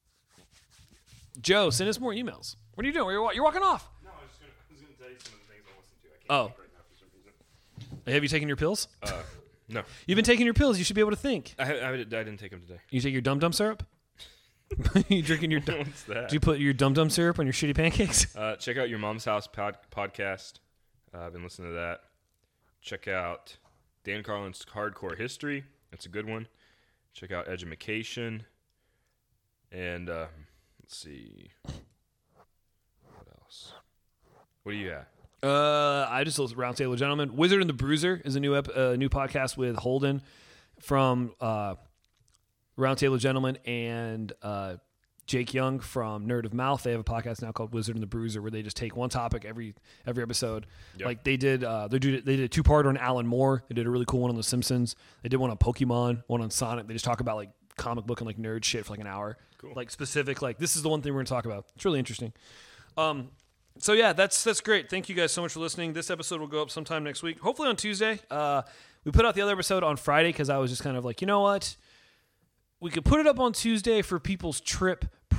Joe, send us more emails. What are you doing? You're, wa- you're walking off. No, I was just gonna, I was gonna tell you some of the things I listen to. I can't Oh. think right now for some reason. Have you taken your pills? Uh, no, You've been taking your pills. You should be able to think. I, I, I didn't take them today. You take your dum dum syrup. You drinking your? Dum- What's that? Do you put your dum dum syrup on your shitty pancakes? Uh, check out Your Mom's House pod, podcast. Uh, I've been listening to that. Check out Dan Carlin's Hardcore History. That's a good one. Check out Edumacation. And uh, let's see. What else? What do you have? Uh, I just listened to Round Table of Gentlemen. Wizard and the Bruiser is a new ep- uh, new podcast with Holden from uh, Round Table of Gentlemen and uh, Jake Young from Nerd of Mouth. They have a podcast now called Wizard and the Bruiser where they just take one topic every every episode. Yep. Like they did, uh, they did they did a two part on Alan Moore. They did a really cool one on The Simpsons. They did one on Pokemon, one on Sonic. They just talk about like comic book and like nerd shit for like an hour. Cool. Like specific, like this is the one thing we're gonna talk about. It's really interesting. Um, so yeah, that's that's great. Thank you guys so much for listening. This episode will go up sometime next week, hopefully on Tuesday. Uh, we put out the other episode on Friday because I was just kind of like, you know what, we could put it up on Tuesday for people's trip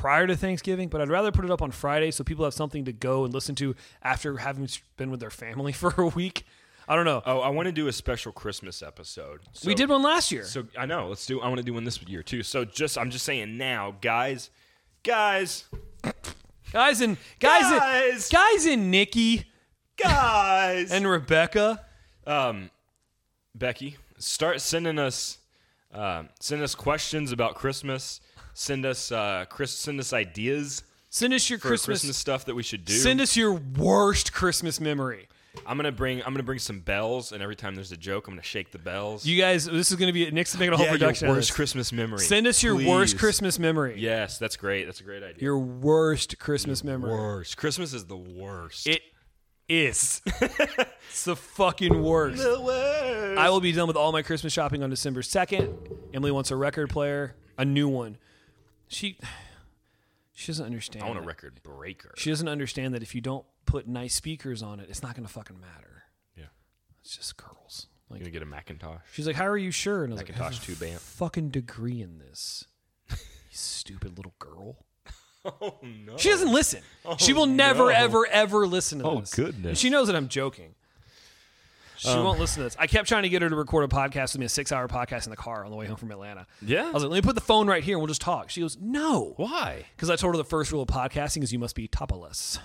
prior to Thanksgiving, but I'd rather put it up on Friday so people have something to go and listen to after having been with their family for a week. I don't know. Oh, I want to do a special Christmas episode. So, we did one last year. So I know. Let's do. I want to do one this year too. So just, I'm just saying now, guys, guys, guys, and guys, Guys! and, guys, and Nikki guys, and Rebecca. um, Becky, start sending us, um, send us questions about Christmas. Send us, uh, Chris, send us ideas Send us your for Christmas. Christmas stuff that we should do. Send us your worst Christmas memory. I'm gonna bring. I'm gonna bring some bells, and every time there's a joke, I'm gonna shake the bells. You guys, this is going to be Nick's making a whole yeah, production. your out of worst this. Christmas memory. Send us your Please. worst Christmas memory. Yes, that's great. That's a great idea. Your worst Christmas memory. worst. Christmas is the worst. It is. It's the fucking worst. the worst. I will be done with all my Christmas shopping on December second. Emily wants a record player, a new one. She she doesn't understand. I want a that. record breaker. She doesn't understand that if you don't put nice speakers on it, it's not going to fucking matter. Yeah. It's just girls. You Like, gonna get a Macintosh? she's like, "How are you sure?" And I was Macintosh like, "I have two a band." fucking degree in this." You stupid little girl. Oh no. She doesn't listen. Oh, she will never, no. ever, ever listen to Oh, this. goodness. And she knows that I'm joking. She Um, won't listen to this. I kept trying to get her to record a podcast with me, a six-hour podcast in the car on the way home from Atlanta. Yeah. I was like, let me put the phone right here and we'll just talk. She goes, no. Why? Because I told her the first rule of podcasting is you must be topless.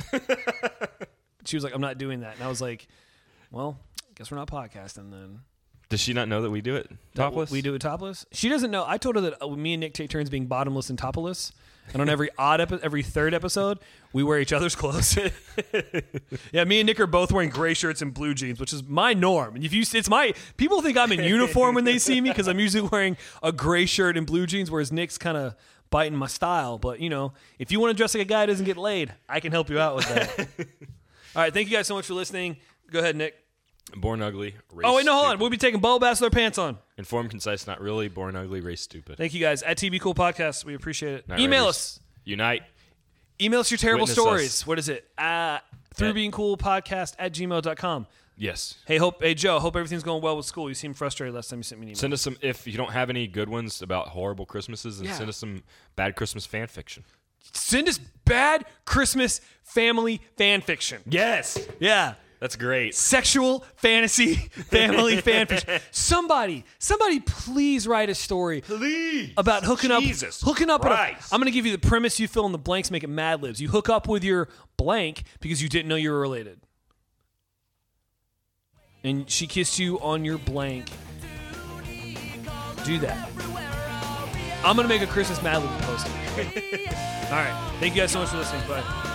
She was like, I'm not doing that. And I was like, well, guess we're not podcasting then. Does she not know that we do it topless? We do it topless. She doesn't know. I told her that uh, me and Nick take turns being bottomless and topless. And on every odd epi- every third episode, we wear each other's clothes. Yeah, me and Nick are both wearing gray shirts and blue jeans, which is my norm. And if you, it's my people think I'm in uniform when they see me because I'm usually wearing a gray shirt and blue jeans, whereas Nick's kind of biting my style. But you know, if you want to dress like a guy who doesn't get laid, I can help you out with that. All right, thank you guys so much for listening. Go ahead, Nick. Born ugly. Race Oh wait, no, hold on. stupid. We'll be taking bubble baths with our pants on. Informed, concise, not really. Born ugly, race stupid. Thank you guys at T V Cool Podcast. We appreciate it. Night Email Riders. us. Unite. Email us your terrible Witness stories. us. What is it? Uh, through At- being cool podcast at gmail dot com. Yes. Hey, hope. Hey, Joe. Hope everything's going well with school. You seemed frustrated last time you sent me an email. Send us some. If you don't have any good ones about horrible Christmases, then Yeah. send us some bad Christmas fan fiction. Send us bad Christmas family fan fiction. Yes. Yeah. That's great. Sexual fantasy family fan fiction. Somebody, somebody, please write a story Please. about hooking Jesus up. Hooking up. At a, Christ. I'm going to give you the premise. You fill in the blanks. Make it Mad Libs. You hook up with your blank because you didn't know you were related, and she kissed you on your blank. Do that. I'm going to make a Christmas Mad Lib post. All right. Thank you guys so much for listening. Bye.